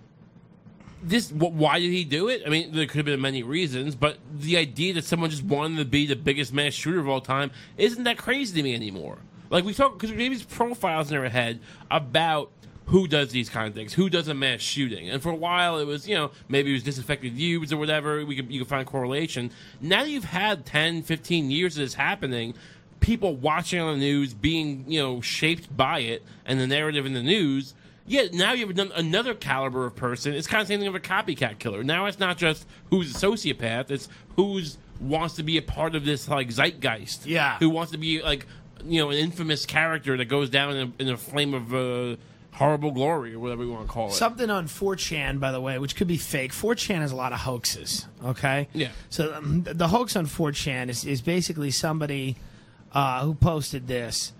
this, why did he do it? I mean, there could have been many reasons, but the idea that someone just wanted to be the biggest mass shooter of all time isn't that crazy to me anymore. Like, we talk, because we have these profiles in our head about who does these kind of things, who does a mass shooting. And for a while, it was, you know, maybe it was disaffected youths or whatever. You could find correlation. Now that you've had 10, 15 years of this happening, people watching on the news, being, you know, shaped by it, and the narrative in the news, yeah, now you have another caliber of person. It's kind of the same thing of a copycat killer. Now it's not just who's a sociopath, it's who's wants to be a part of this, like, zeitgeist. Yeah. Who wants to be, like, you know, an infamous character that goes down in a flame of horrible glory, or whatever you want to call it. Something on 4chan, by the way, which could be fake. 4chan has a lot of hoaxes, okay? Yeah. So the hoax on 4chan is basically somebody who posted this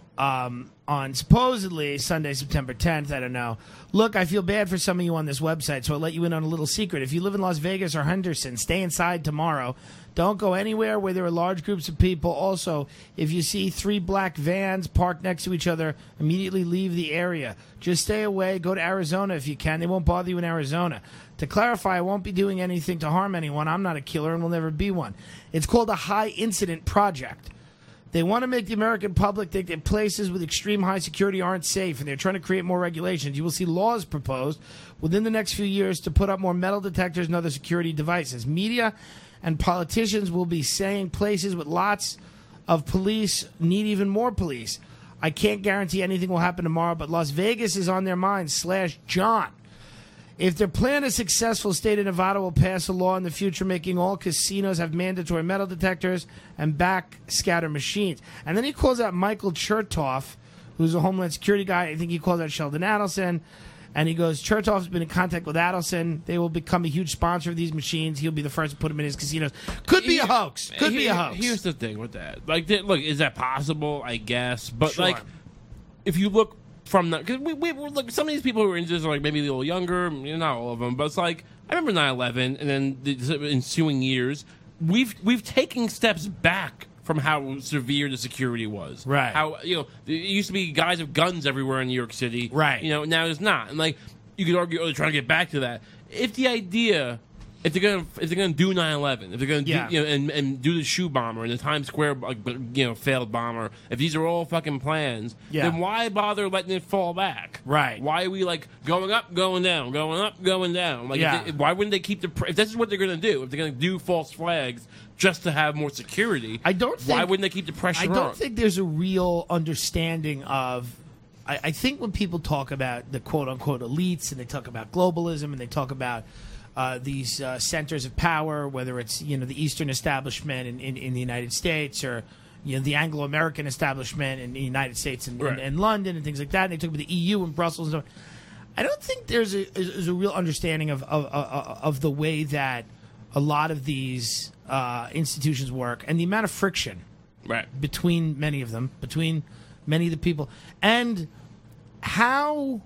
on supposedly Sunday, September 10th. I don't know. Look, I feel bad for some of you on this website, so I'll let you in on a little secret. If you live in Las Vegas or Henderson, stay inside tomorrow. Don't go anywhere where there are large groups of people. Also, if you see 3 black vans parked next to each other, immediately leave the area. Just stay away. Go to Arizona if you can. They won't bother you in Arizona. To clarify, I won't be doing anything to harm anyone. I'm not a killer and will never be one. It's called a high incident project. They want to make the American public think that places with extreme high security aren't safe, and they're trying to create more regulations. You will see laws proposed within the next few years to put up more metal detectors and other security devices. Media and politicians will be saying places with lots of police need even more police. I can't guarantee anything will happen tomorrow, but Las Vegas is on their minds. /John. If their plan is successful, state of Nevada will pass a law in the future making all casinos have mandatory metal detectors and backscatter machines. And then he calls out Michael Chertoff, who's a Homeland Security guy. I think he calls out Sheldon Adelson. And he goes, Chertoff's been in contact with Adelson. They will become a huge sponsor of these machines. He'll be the first to put them in his casinos. Could be a hoax. Could be a hoax. Here's the thing with that. Like, look, is that possible? I guess. But, Sure. like, if you look from the... Because we look, some of these people who are into this are, like, maybe a little younger. Not all of them. But it's like, I remember 9/11 and then the ensuing years. We've taken steps back from how severe the security was. Right. How, it used to be guys with guns everywhere in New York City. Right. Now there's not. And, like, you could argue, they're trying to get back to that. If they're gonna do 9/11, if they're gonna do, and do the shoe bomber and the Times Square failed bomber, if these are all fucking plans, then why bother letting it fall back? Right. Why are we like going up, going down, going up, going down? Like, why wouldn't they keep if this is what they're gonna do? If they're gonna do false flags just to have more security, why wouldn't they keep the pressure on? I don't think there's a real understanding of. I think when people talk about the quote-unquote elites and they talk about globalism and they talk about these centers of power, whether it's the Eastern establishment in the United States or the Anglo-American establishment in the United States and London and things like that, and they talk about the EU and Brussels and stuff. I don't think there's a real understanding of the way that a lot of these institutions work and the amount of friction between many of them, between many of the people, and how,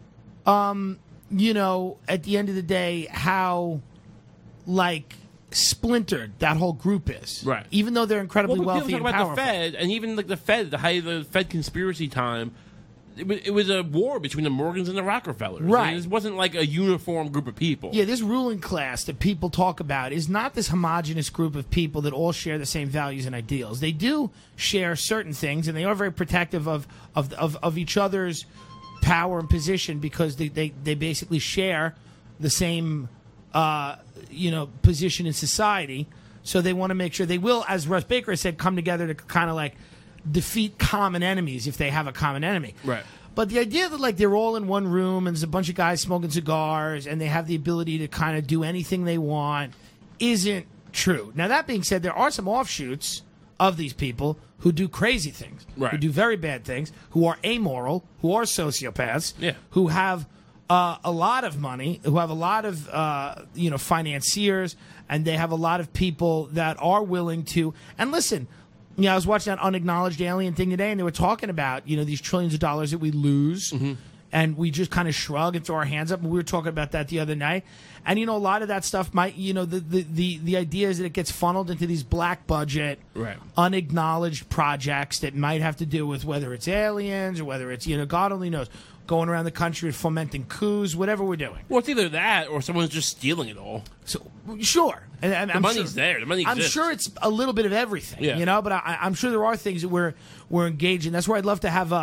at the end of the day, how, like, splintered that whole group is. Right. Even though they're incredibly wealthy and about powerful. the Fed, and even like the Fed, the height of the Fed conspiracy time, it was a war between the Morgans and the Rockefellers. Right. It wasn't like a uniform group of people. Yeah, this ruling class that people talk about is not this homogenous group of people that all share the same values and ideals. They do share certain things, and they are very protective of each other's power and position because they basically share the same position in society. So they want to make sure they will, as Russ Baker said, come together to kind of like defeat common enemies if they have a common enemy. Right. But the idea that like they're all in one room and there's a bunch of guys smoking cigars and they have the ability to kind of do anything they want isn't true. Now, that being said, there are some offshoots of these people who do crazy things, who do very bad things, who are amoral, who are sociopaths, who have a lot of money, who have a lot of financiers, and they have a lot of people that are willing to. And listen, I was watching that unacknowledged alien thing today, and they were talking about these trillions of dollars that we lose. And we just kind of shrug and throw our hands up. And we were talking about that the other night. And, a lot of that stuff might, the idea is that it gets funneled into these black budget, unacknowledged projects that might have to do with whether it's aliens or whether it's, God only knows, going around the country fomenting coups, whatever we're doing. Well, it's either that or someone's just stealing it all. So, sure. And the money's there. The money exists. I'm sure it's a little bit of everything, but I'm sure there are things that we're engaged in. That's where I'd love to have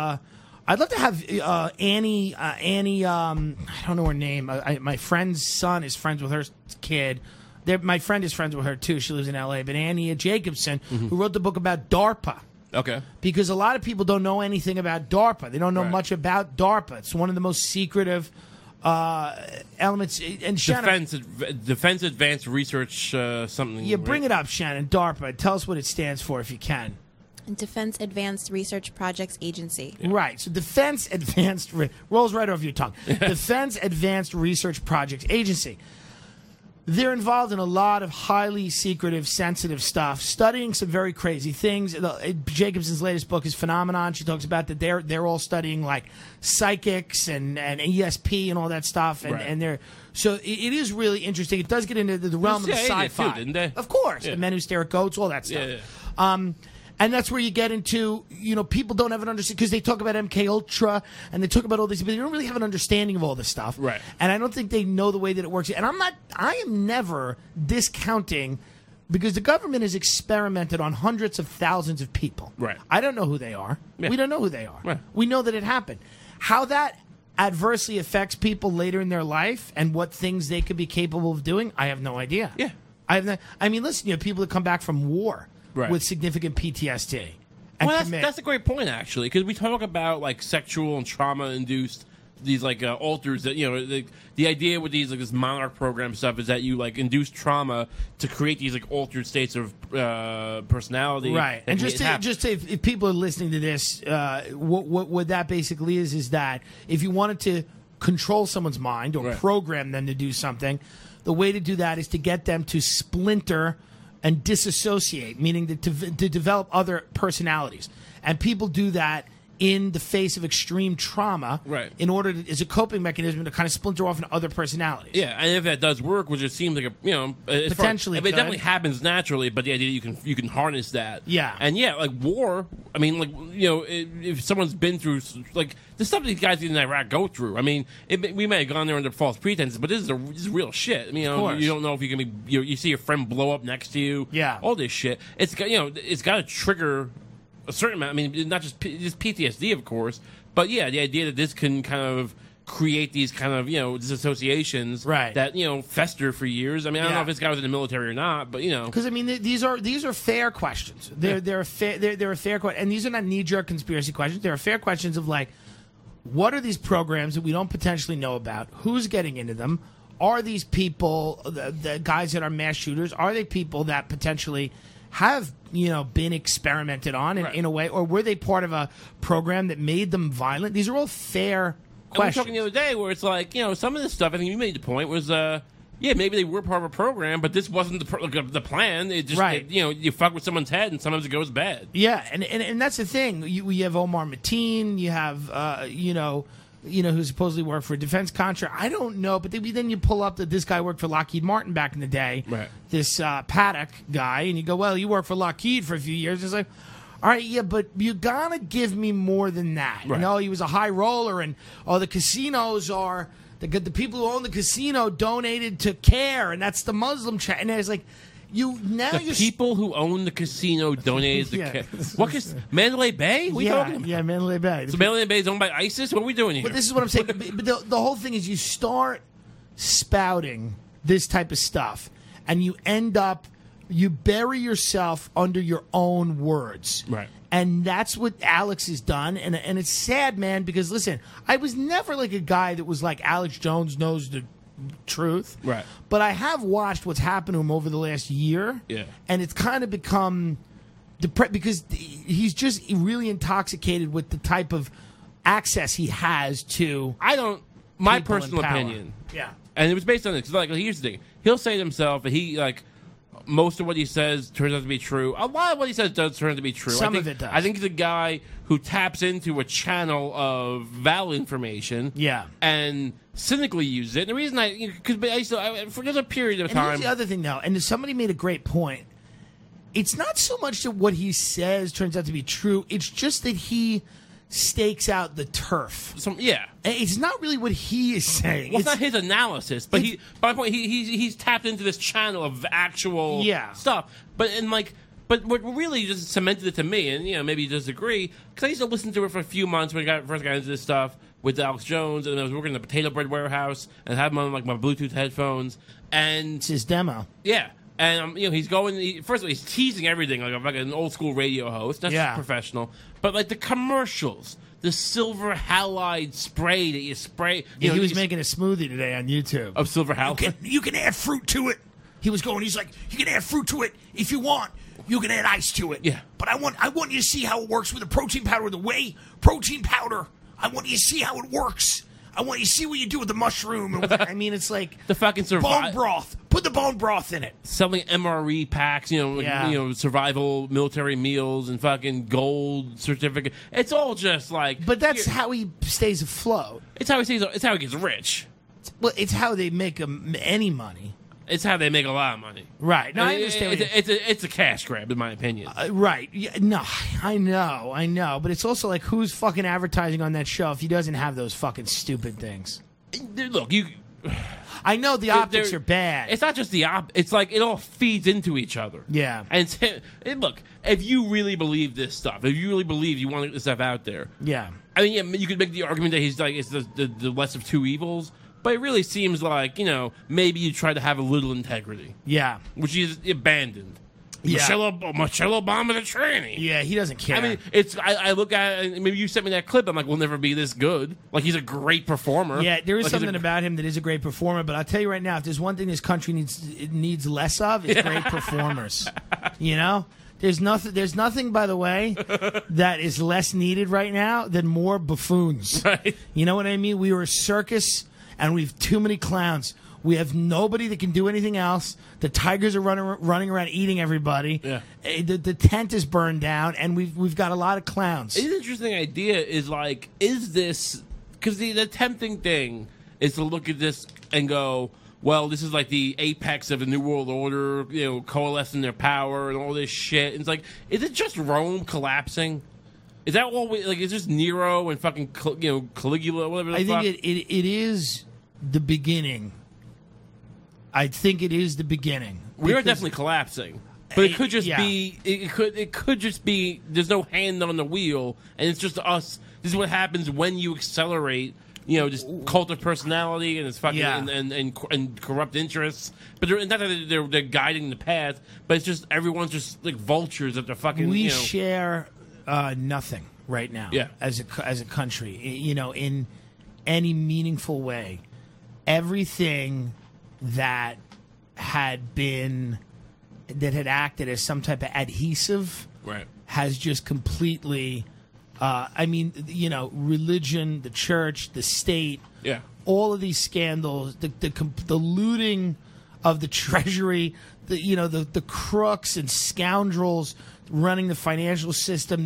Annie. I don't know her name. My friend's son is friends with her kid. My friend is friends with her too. She lives in L.A. But Annie Jacobson, who wrote the book about DARPA. Okay. Because a lot of people don't know anything about DARPA. They don't know much about DARPA. It's one of the most secretive elements. And Shannon, Defense Advanced Research something. Yeah, bring it up, Shannon. DARPA. Tell us what it stands for if you can. Defense Advanced Research Projects Agency. Yeah. Right. So Defense Advanced rolls right off your tongue. Defense Advanced Research Projects Agency. They're involved in a lot of highly secretive, sensitive stuff, studying some very crazy things. Jacobson's latest book is Phenomenon. She talks about that they're all studying like psychics and ESP and all that stuff, and they're so it is really interesting. It does get into the realm of the sci-fi, didn't they? Of course, the Men Who Stare at Goats, all that stuff. And that's where you get into, people don't have an understanding because they talk about MK Ultra and they talk about all this, but they don't really have an understanding of all this stuff. Right. And I don't think they know the way that it works. And I am never discounting because the government has experimented on hundreds of thousands of people. Right. I don't know who they are. Yeah. We don't know who they are. Right. We know that it happened. How that adversely affects people later in their life and what things they could be capable of doing, I have no idea. Yeah. I mean, listen, people that come back from war. Right. With significant PTSD. Well, that's a great point, actually, because we talk about like sexual and trauma-induced alters that the idea with these this monarch program stuff is that you induce trauma to create these altered states of personality. Right, and if people are listening to this, what that basically is that if you wanted to control someone's mind or program them to do something, the way to do that is to get them to splinter and disassociate, meaning to develop other personalities. And people do that in the face of extreme trauma, in order as a coping mechanism to kind of splinter off into other personalities. Yeah, and if that does work, which it seems like potentially, it definitely happens naturally, but the idea you can harness that. Yeah, and war. I mean, if someone's been through the stuff these guys in Iraq go through. I mean, we may have gone there under false pretenses, but this is real shit. I mean, you don't know if you can be. You see your friend blow up next to you. Yeah, all this shit. It's got to trigger a certain amount. I mean, not just PTSD, of course, but the idea that this can kind of create these kind of disassociations that fester for years. I mean, I don't know if this guy was in the military or not, but because I mean these are fair questions. They're a fair question, and these are not knee-jerk conspiracy questions. They're fair questions of what are these programs that we don't potentially know about? Who's getting into them? Are these people the guys that are mass shooters? Are they people that potentially have been experimented on in a way, or were they part of a program that made them violent? These are all fair questions. We were talking the other day where it's some of this stuff. I think you made the point was maybe they were part of a program, but this wasn't the plan. It just you fuck with someone's head, and sometimes it goes bad. Yeah, and that's the thing. You have Omar Mateen. You have who supposedly worked for a defense contractor. I don't know, but then you pull up that this guy worked for Lockheed Martin back in the day. Right. This Paddock guy, and you go, well, you worked for Lockheed for a few years. It's like, all right, yeah, but you gotta give me more than that. Right. He was a high roller, and the casinos are the people who own the casino donated to CARE, and that's the Muslim and it's like. People who own the casino donated the CARE. What Mandalay Bay? What are you talking about? Yeah, Mandalay Bay. So Mandalay Bay is owned by ISIS? What are we doing here? But this is what I'm saying. But the whole thing is you start spouting this type of stuff, and you bury yourself under your own words. Right. And that's what Alex has done. And it's sad, man, because, listen, I was never a guy that was like Alex Jones knows the truth. Right. But I have watched what's happened to him over the last year. Yeah. And it's kind of become because he's just really intoxicated with the type of access he has to my personal opinion. Yeah. And it was based on this. Here's the thing. He'll say to himself that he most of what he says turns out to be true. A lot of what he says does turn out to be true. Some of it does. I think he's a guy who taps into a channel of valid information. Yeah. And cynically uses it. And the reason for a period of time. And here's the other thing, though, and somebody made a great point. It's not so much that what he says turns out to be true. It's just that he stakes out the turf. It's not really what he is saying. Well, it's not his analysis, but by my point, he's tapped into this channel of actual stuff. But what really just cemented it to me, and maybe you disagree, because I used to listen to it for a few months when I first got into this stuff with Alex Jones, and I was working in the potato bread warehouse and had him on my Bluetooth headphones, and it's his demo. Yeah. And he's going. First of all, he's teasing everything like an old school radio host. That's professional. But the commercials, the silver halide spray that you spray. He was making a smoothie today on YouTube of silver halide. You can add fruit to it. He's like, you can add fruit to it if you want. You can add ice to it. Yeah. But I want you to see how it works with the protein powder, with the whey protein powder. I want you to see how it works. I want you to see what you do with the mushroom. I mean, it's like the fucking bone broth. Put the bone broth in it. Selling MRE packs, survival military meals and fucking gold certificate. It's all just But that's how he stays afloat. It's how he stays. It's how he gets rich. Well, it's how they make any money. It's how they make a lot of money. Right. No, I understand. It's a cash grab, in my opinion. Right. Yeah, no, I know. But it's also who's fucking advertising on that show if he doesn't have those fucking stupid things? Look, I know the optics are bad. It's not just the It's it all feeds into each other. Yeah. And look, if you really believe this stuff, if you really believe you want to get this stuff out there. Yeah. I mean, you could make the argument that he's it's the less of two evils. But it really seems maybe you try to have a little integrity. Yeah. Which is abandoned. Yeah. Michelle Obama's a tranny. Yeah, he doesn't care. I mean, I look at it, and maybe you sent me that clip. I'm like, we'll never be this good. Like, he's a great performer. yeah, there is Like, he's something about him that is a great performer. But I'll tell you right now, if there's one thing this country needs less of, it's great performers. You know, there's nothing, by the way, that is less needed right now than more buffoons. Right. You know what I mean? We are a circus, and we've too many clowns. We have nobody that can do anything else. The tigers are running around eating everybody. Yeah. The tent is burned down, and we've got a lot of clowns. It's an interesting idea. Is like, is this because the tempting thing is to look at this and go, well, this is like the apex of the New World Order, you know, coalescing their power and all this shit. And it's like, is it just Rome collapsing? Is that all? Is just Nero and fucking Caligula, whatever? The I fuck? think it is the beginning. I think it is the beginning. We are Because- definitely collapsing, but it could just Yeah. be. It could just be. There's no hand on the wheel, and it's just us. This is what happens when you accelerate. You know, just cult of personality and it's fucking Yeah. and corrupt interests. But not that they're guiding the path, but it's just everyone's just like vultures that they're fucking. We you know, share nothing right now. Yeah. As a country, you know, in any meaningful way, everything that had acted as some type of adhesive right. has just completely. I mean, you know, religion, the church, the state. Yeah. All of these scandals, the looting of the treasury, the crooks and scoundrels running the financial system,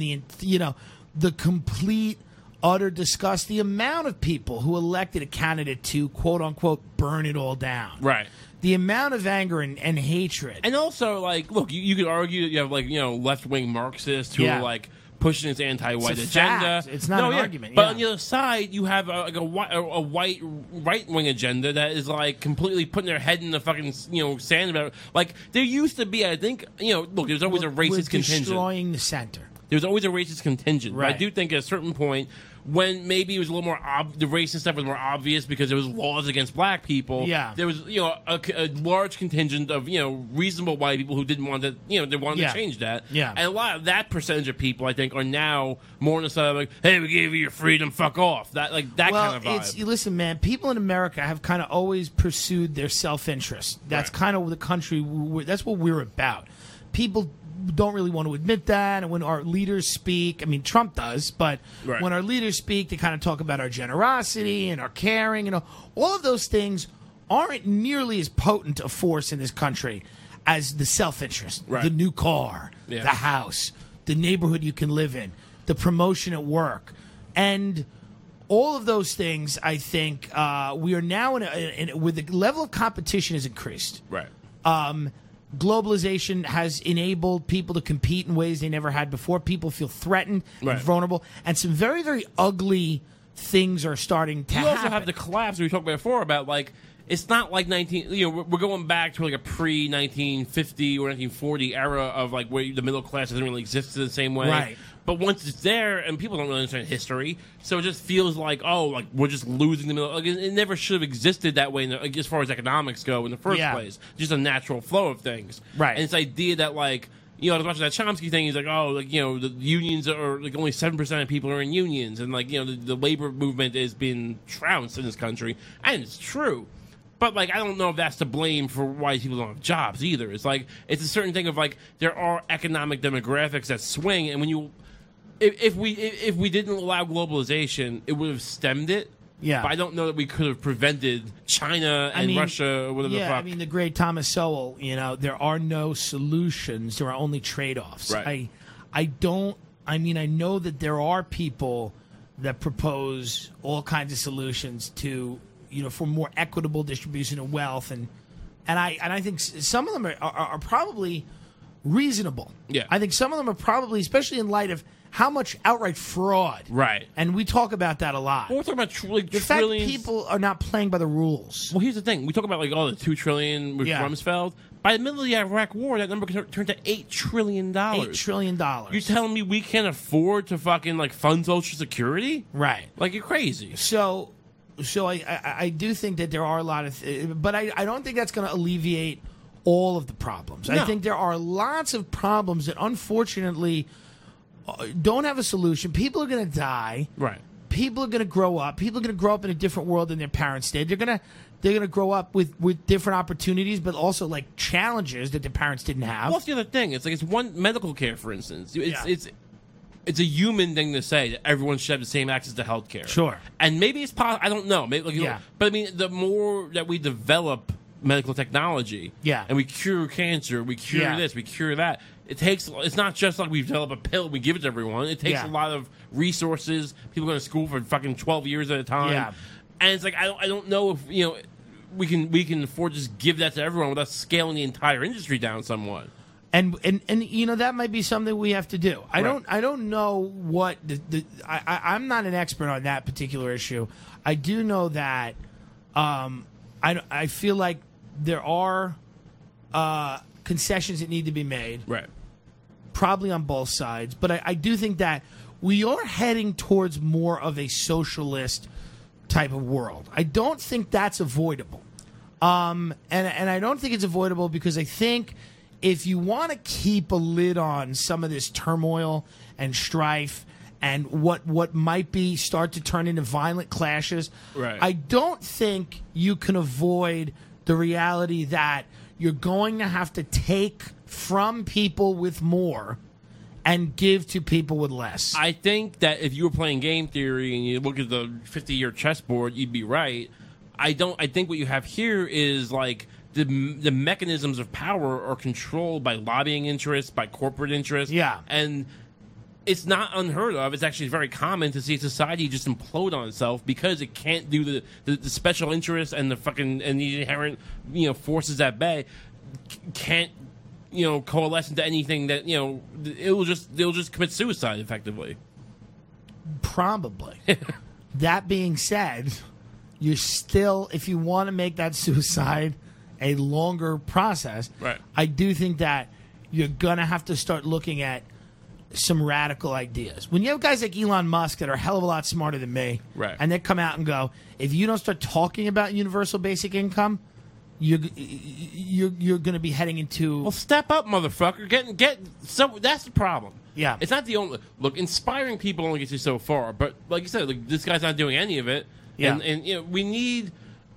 the complete utter disgust, the amount of people who elected a candidate to quote unquote burn it all down. Right. The amount of anger and hatred. And also, like, look, you could argue that you have, like, you know, left-wing Marxists who Yeah. are, like, pushing this anti-white It's a agenda. fact. It's not an argument, But yeah. on the other side, you have a white right-wing agenda that is, like, completely putting their head in the fucking, you know, sand about it. Like, there used to be, I think, you know, look, there's always a We're racist contingent. destroying the center. There's always a racist contingent. But I Right. do think at a certain point, when maybe it was a little more the racist stuff was more obvious because there was laws against black people. Yeah. There was, you know, a large contingent of, you know, reasonable white people who didn't want to, you know, they wanted Yeah. to change that. Yeah. And a lot of that percentage of people, I think, are now more on the side of like, hey, we gave you your freedom, fuck off. That kind of vibe. Listen, man. People in America have kind of always pursued their self-interest. That's Right. kind of the country. That's what we're about. People don't really want to admit that, and when our leaders speak, I mean, Trump does, but Right. when our leaders speak, they kind of talk about our generosity and our caring, you know, all of those things aren't nearly as potent a force in this country as the self-interest, Right. the new car, Yeah. the house, the neighborhood you can live in, the promotion at work, and all of those things. I think we are now with the level of competition has increased. Right. Globalization has enabled people to compete in ways they never had before. People feel threatened Right. and vulnerable, and some very, very ugly things are starting to You happen. also have the collapse we talked about before about, like, it's not like we're going back to like a pre-1950 or 1940 era of like where the middle class doesn't really exist in the same way. Right. But once it's there, and people don't really understand history, so it just feels like, oh, like we're just losing the middle. Like, it never should have existed that way, like, as far as economics go in the first Yeah. place. Just a natural flow of things. Right. And this idea that, like, you know, I was watching that Chomsky thing. He's like, oh, like, you know, the unions are like only 7% of people are in unions, and like, you know, the labor movement is being trounced in this country, and it's true. But like, I don't know if that's to blame for why people don't have jobs either. It's like it's a certain thing of like there are economic demographics that swing, and when you if we didn't allow globalization, it would have stemmed it. Yeah. But I don't know that we could have prevented China and Russia or whatever the yeah, fuck. I mean, the great Thomas Sowell, you know, there are no solutions. There are only trade-offs. Right. I know that there are people that propose all kinds of solutions to, you know, for more equitable distribution of wealth. And I think some of them are probably reasonable. Yeah. I think some of them are probably, especially in light of how much outright fraud. Right. And we talk about that a lot. Well, we're talking about The fact trillions. people are not playing by the rules. Well, here's the thing. We talk about, like, the $2 trillion with Yeah. Rumsfeld. By the middle of the Iraq War, that number turned to $8 trillion. $8 trillion. You're telling me we can't afford to fucking, like, fund Social Security? Right. Like, you're crazy. So I do think that there are a lot of, but I don't think that's going to alleviate all of the problems. No. I think there are lots of problems that unfortunately don't have a solution. People are going to die. Right. People are going to grow up. People are going to grow up in a different world than their parents did. They're going to grow up with different opportunities, but also like challenges that their parents didn't have. Well, that's the other thing. It's like it's one medical care, for instance. Yeah. It's a human thing to say that everyone should have the same access to health care. Sure. And maybe it's possible. I don't know. Maybe, like, Yeah. But I mean, the more that we develop medical technology, Yeah. and we cure cancer, we cure Yeah. this, we cure that. It's not just like we develop a pill, we give it to everyone. It takes Yeah. a lot of resources. People go to school for fucking 12 years at a time. Yeah. And it's like I don't know if we can afford to just give that to everyone without scaling the entire industry down somewhat. And that might be something we have to do. I don't know what I'm not an expert on that particular issue. I do know that I feel like there are concessions that need to be made, Right. probably on both sides. But I do think that we are heading towards more of a socialist type of world. I don't think that's avoidable. And I don't think it's avoidable because I think if you want to keep a lid on some of this turmoil and strife and what might be start to turn into violent clashes, Right. I don't think you can avoid the reality that you're going to have to take from people with more and give to people with less. I think that if you were playing game theory and you look at the 50-year chessboard, you'd be right. I think what you have here is like the mechanisms of power are controlled by lobbying interests, by corporate interests. Yeah. And it's not unheard of. It's actually very common to see society just implode on itself because it can't do the special interests and the inherent forces at bay can't coalesce into anything that they'll just commit suicide effectively. Probably. That being said, you're still, if you want to make that suicide a longer process, Right. I do think that you're going to have to start looking at some radical ideas. When you have guys like Elon Musk that are a hell of a lot smarter than me, Right. and they come out and go, if you don't start talking about universal basic income, you're going to be heading into... Well, step up, motherfucker. So that's the problem. Yeah. It's not the only look. Inspiring people only gets you so far. But like you said, like, this guy's not doing any of it. Yeah. And we need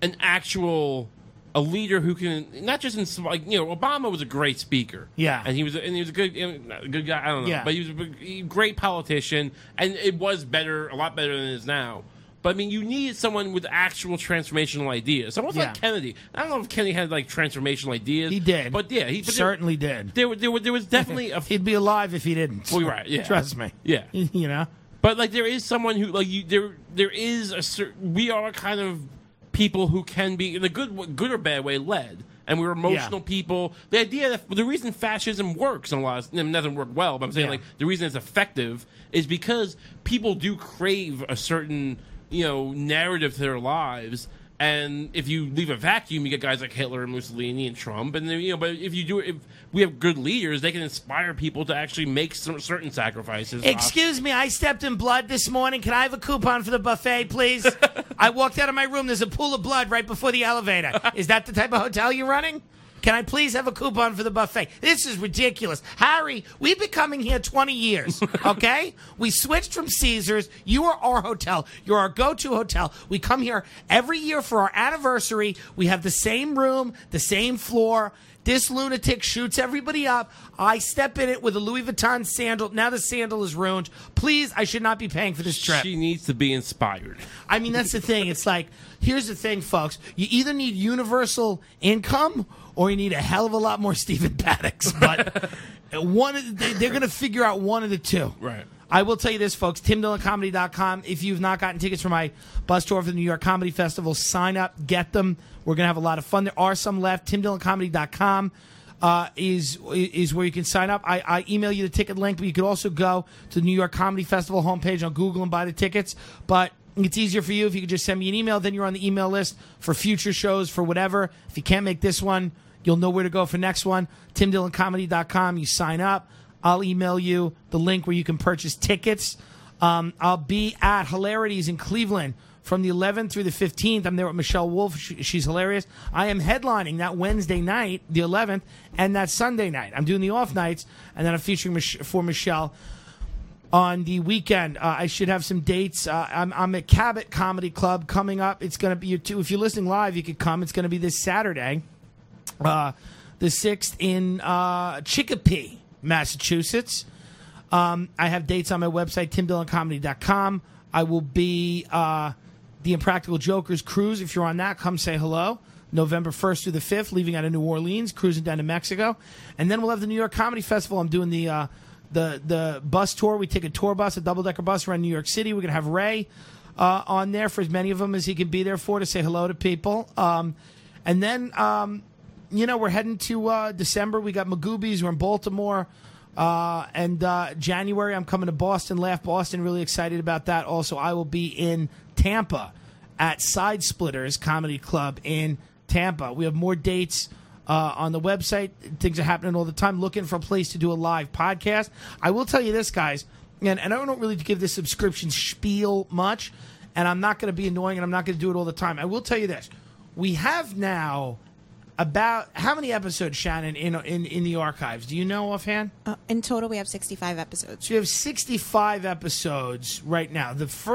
a leader who can not just Obama was a great speaker. Yeah. And he was a good guy. I don't know. Yeah. But he was a great politician, and it was a lot better than it is now. But I mean, you need someone with actual transformational ideas. Someone Yeah. like Kennedy. I don't know if Kennedy had like transformational ideas. He did. But yeah, he certainly did. There was definitely a. He'd be alive if he didn't. Well, right, yeah. Trust me. Yeah. You know? But like, there is someone who like you. There is a certain. We are kind of people who can be in a good or bad way led, and we're emotional people. The idea that the reason fascism works in a lot of, it doesn't work well, but I'm saying like the reason it's effective is because people do crave a certain narrative to their lives. And if you leave a vacuum, you get guys like Hitler and Mussolini and Trump. And then, but if we have good leaders, they can inspire people to actually make some certain sacrifices. Excuse me, I stepped in blood this morning. Can I have a coupon for the buffet, please? I walked out of my room. There's a pool of blood right before the elevator. Is that the type of hotel you're running? Can I please have a coupon for the buffet? This is ridiculous. Harry, we've been coming here 20 years, okay? We switched from Caesars. You are our hotel. You're our go-to hotel. We come here every year for our anniversary. We have the same room, the same floor. This lunatic shoots everybody up. I step in it with a Louis Vuitton sandal. Now the sandal is ruined. Please, I should not be paying for this trip. She needs to be inspired. I mean, that's the thing. It's like, here's the thing, folks. You either need universal income or you need a hell of a lot more Stephen Paddocks. But they're going to figure out one of the two. Right. I will tell you this, folks. TimDillonComedy.com. If you've not gotten tickets for my bus tour for the New York Comedy Festival, sign up, get them. We're going to have a lot of fun. There are some left. TimDillonComedy.com is where you can sign up. I email you the ticket link, but you could also go to the New York Comedy Festival homepage on Google and buy the tickets. But it's easier for you if you could just send me an email. Then you're on the email list for future shows, for whatever. If you can't make this one, you'll know where to go for next one. TimDillonComedy.com. You sign up. I'll email you the link where you can purchase tickets. I'll be at Hilarities in Cleveland from the 11th through the 15th. I'm there with Michelle Wolf. She's hilarious. I am headlining that Wednesday night, the 11th, and that Sunday night. I'm doing the off nights, and then I'm featuring for Michelle on the weekend. I should have some dates. I'm at Cabot Comedy Club coming up. It's going to be if you're listening live, you could come. It's going to be this Saturday, the 6th in Chicopee, Massachusetts. I have dates on my website, timdillencomedy.com. I will be the Impractical Jokers cruise. If you're on that, come say hello. November 1st through the 5th, leaving out of New Orleans, cruising down to Mexico. And then we'll have the New York Comedy Festival. I'm doing the bus tour. We take a tour bus, a double-decker bus around New York City. We're going to have Ray on there for as many of them as he can be there for to say hello to people. And then, we're heading to December. We got Magoobies. We're in Baltimore. And January, I'm coming to Boston, Laugh Boston. Really excited about that. Also, I will be in Tampa at Side Splitters Comedy Club in Tampa. We have more dates on the website. Things are happening all the time. Looking for a place to do a live podcast. I will tell you this, guys, and I don't really give this subscription spiel much, and I'm not going to be annoying, and I'm not going to do it all the time. I will tell you this. We have now about how many episodes, Shannon, in the archives? Do you know offhand? In total, we have 65 episodes. So you have 65 episodes right now.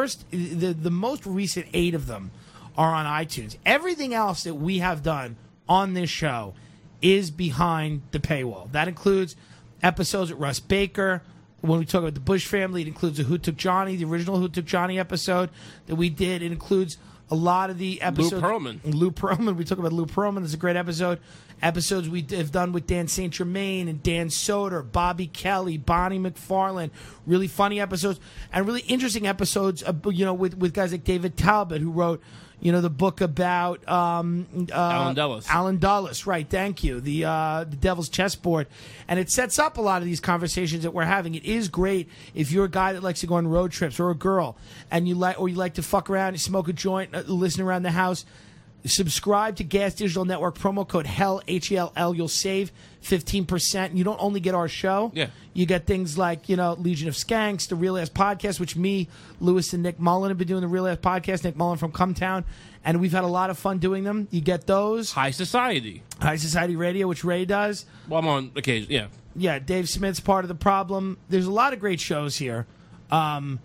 The most recent 8 of them are on iTunes. Everything else that we have done on this show is behind the paywall. That includes episodes with Russ Baker. When we talk about the Bush family, it includes the Who Took Johnny, the original Who Took Johnny episode that we did. It includes a lot of the episodes. Lou Pearlman. We talk about Lou Pearlman. It's a great episode. Episodes we have done with Dan St. Germain and Dan Soder, Bobby Kelly, Bonnie McFarlane. Really funny episodes and really interesting episodes. With guys like David Talbot, who wrote, the book about Alan Dulles. Alan Dulles, right? Thank you. The Devil's Chessboard, and it sets up a lot of these conversations that we're having. It is great if you're a guy that likes to go on road trips, or a girl, and you like to fuck around, and smoke a joint, listen around the house. Subscribe to Gas Digital Network. Promo code HELL, HELL. You'll save 15%. You don't only get our show. Yeah. You get things like, Legion of Skanks, the Real Ass Podcast, which me, Lewis, and Nick Mullen have been doing the Real Ass Podcast. Nick Mullen from Cumtown. And we've had a lot of fun doing them. You get those. High Society Radio, which Ray does. Well, I'm on occasion, yeah. Yeah, Dave Smith's part of the problem. There's a lot of great shows here. And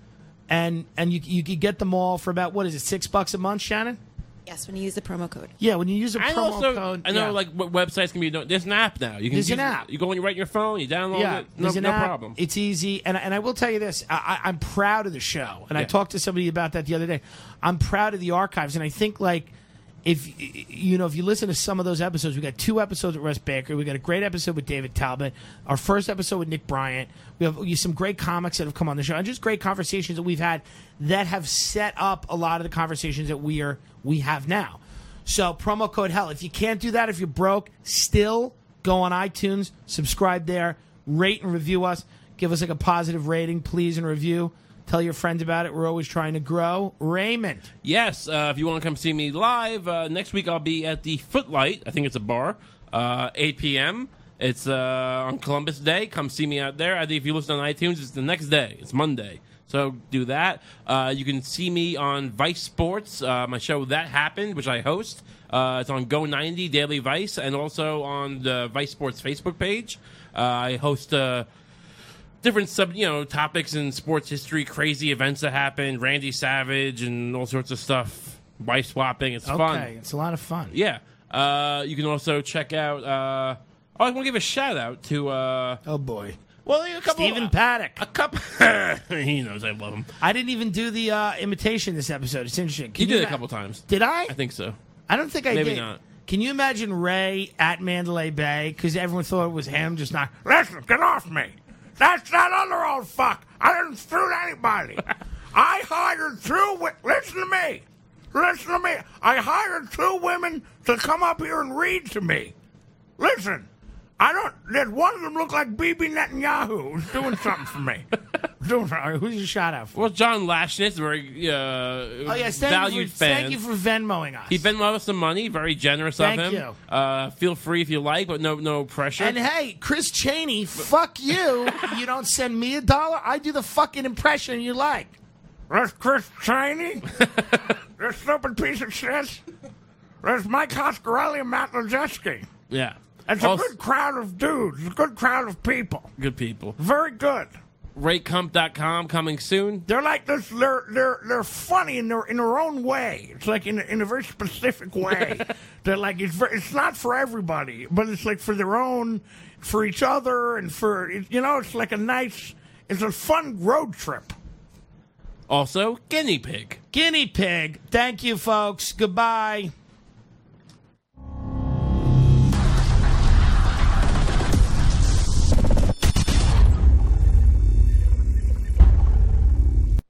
you can get them all for about, what is it, $6 a month, Shannon? Yes, when you use the promo code. Yeah, when you use a promo code. I know, what websites can be doing. There's an app now. There's an app. You go on, you write your phone, you download it. No app. problem. It's easy. And I will tell you this. I'm proud of the show. And I talked to somebody about that the other day. I'm proud of the archives. And I think, if you listen to some of those episodes, we got 2 episodes with Russ Baker. We got a great episode with David Talbot. Our first episode with Nick Bryant. We have some great comics that have come on the show, and just great conversations that we've had that have set up a lot of the conversations that we have now. So promo code HELL. If you can't do that, if you're broke, still go on iTunes, subscribe there, rate and review us. Give us a positive rating, please, and review. Tell your friends about it. We're always trying to grow. Raymond. Yes, if you want to come see me live, next week I'll be at the Footlight. I think it's a bar, 8 p.m. It's on Columbus Day. Come see me out there. I think if you listen on iTunes, it's the next day. It's Monday. So do that. You can see me on Vice Sports, my show That Happened, which I host. It's on Go 90 Daily Vice, and also on the Vice Sports Facebook page. I host different topics in sports history, crazy events that happened, Randy Savage, and all sorts of stuff. Wife swapping. It's fun. Okay, it's a lot of fun. Yeah. You can also check out. I want to give a shout out to. Oh boy. Well, a couple. Stephen Paddock. A couple. He knows I love him. I didn't even do the imitation this episode. It's interesting. You did it a couple times. Did I? I think so. I don't think I did. Maybe not. Can you imagine Ray at Mandalay Bay? Because everyone thought it was him just not. Listen, get off me. That's that other old fuck. I didn't shoot anybody. I hired 2 listen to me. Listen to me. I hired 2 women to come up here and read to me. Listen. There's one of them look like Bibi Netanyahu who's doing something for me. Who's your shout out for? Well, John Lashnitz, very valued fan. Thank you for Venmoing us. He Venmoed us some money, very generous of him. Thank you. Feel free if you like, but no pressure. And hey, Chris Cheney, fuck you. You don't send me $1. I do the fucking impression you like. That's Chris Cheney. This stupid piece of shit. There's Mike Coscarelli and Matt Lejeski. Yeah. It's a good crowd of dudes, a good crowd of people. Good people. Very good. RayCump.com coming soon. They're like this. They're funny in their own way. It's like in a very specific way. They're like it's not for everybody, but it's like for their own, for each other, and for it's like it's a fun road trip. Also, Guinea Pig. Guinea Pig. Thank you, folks. Goodbye.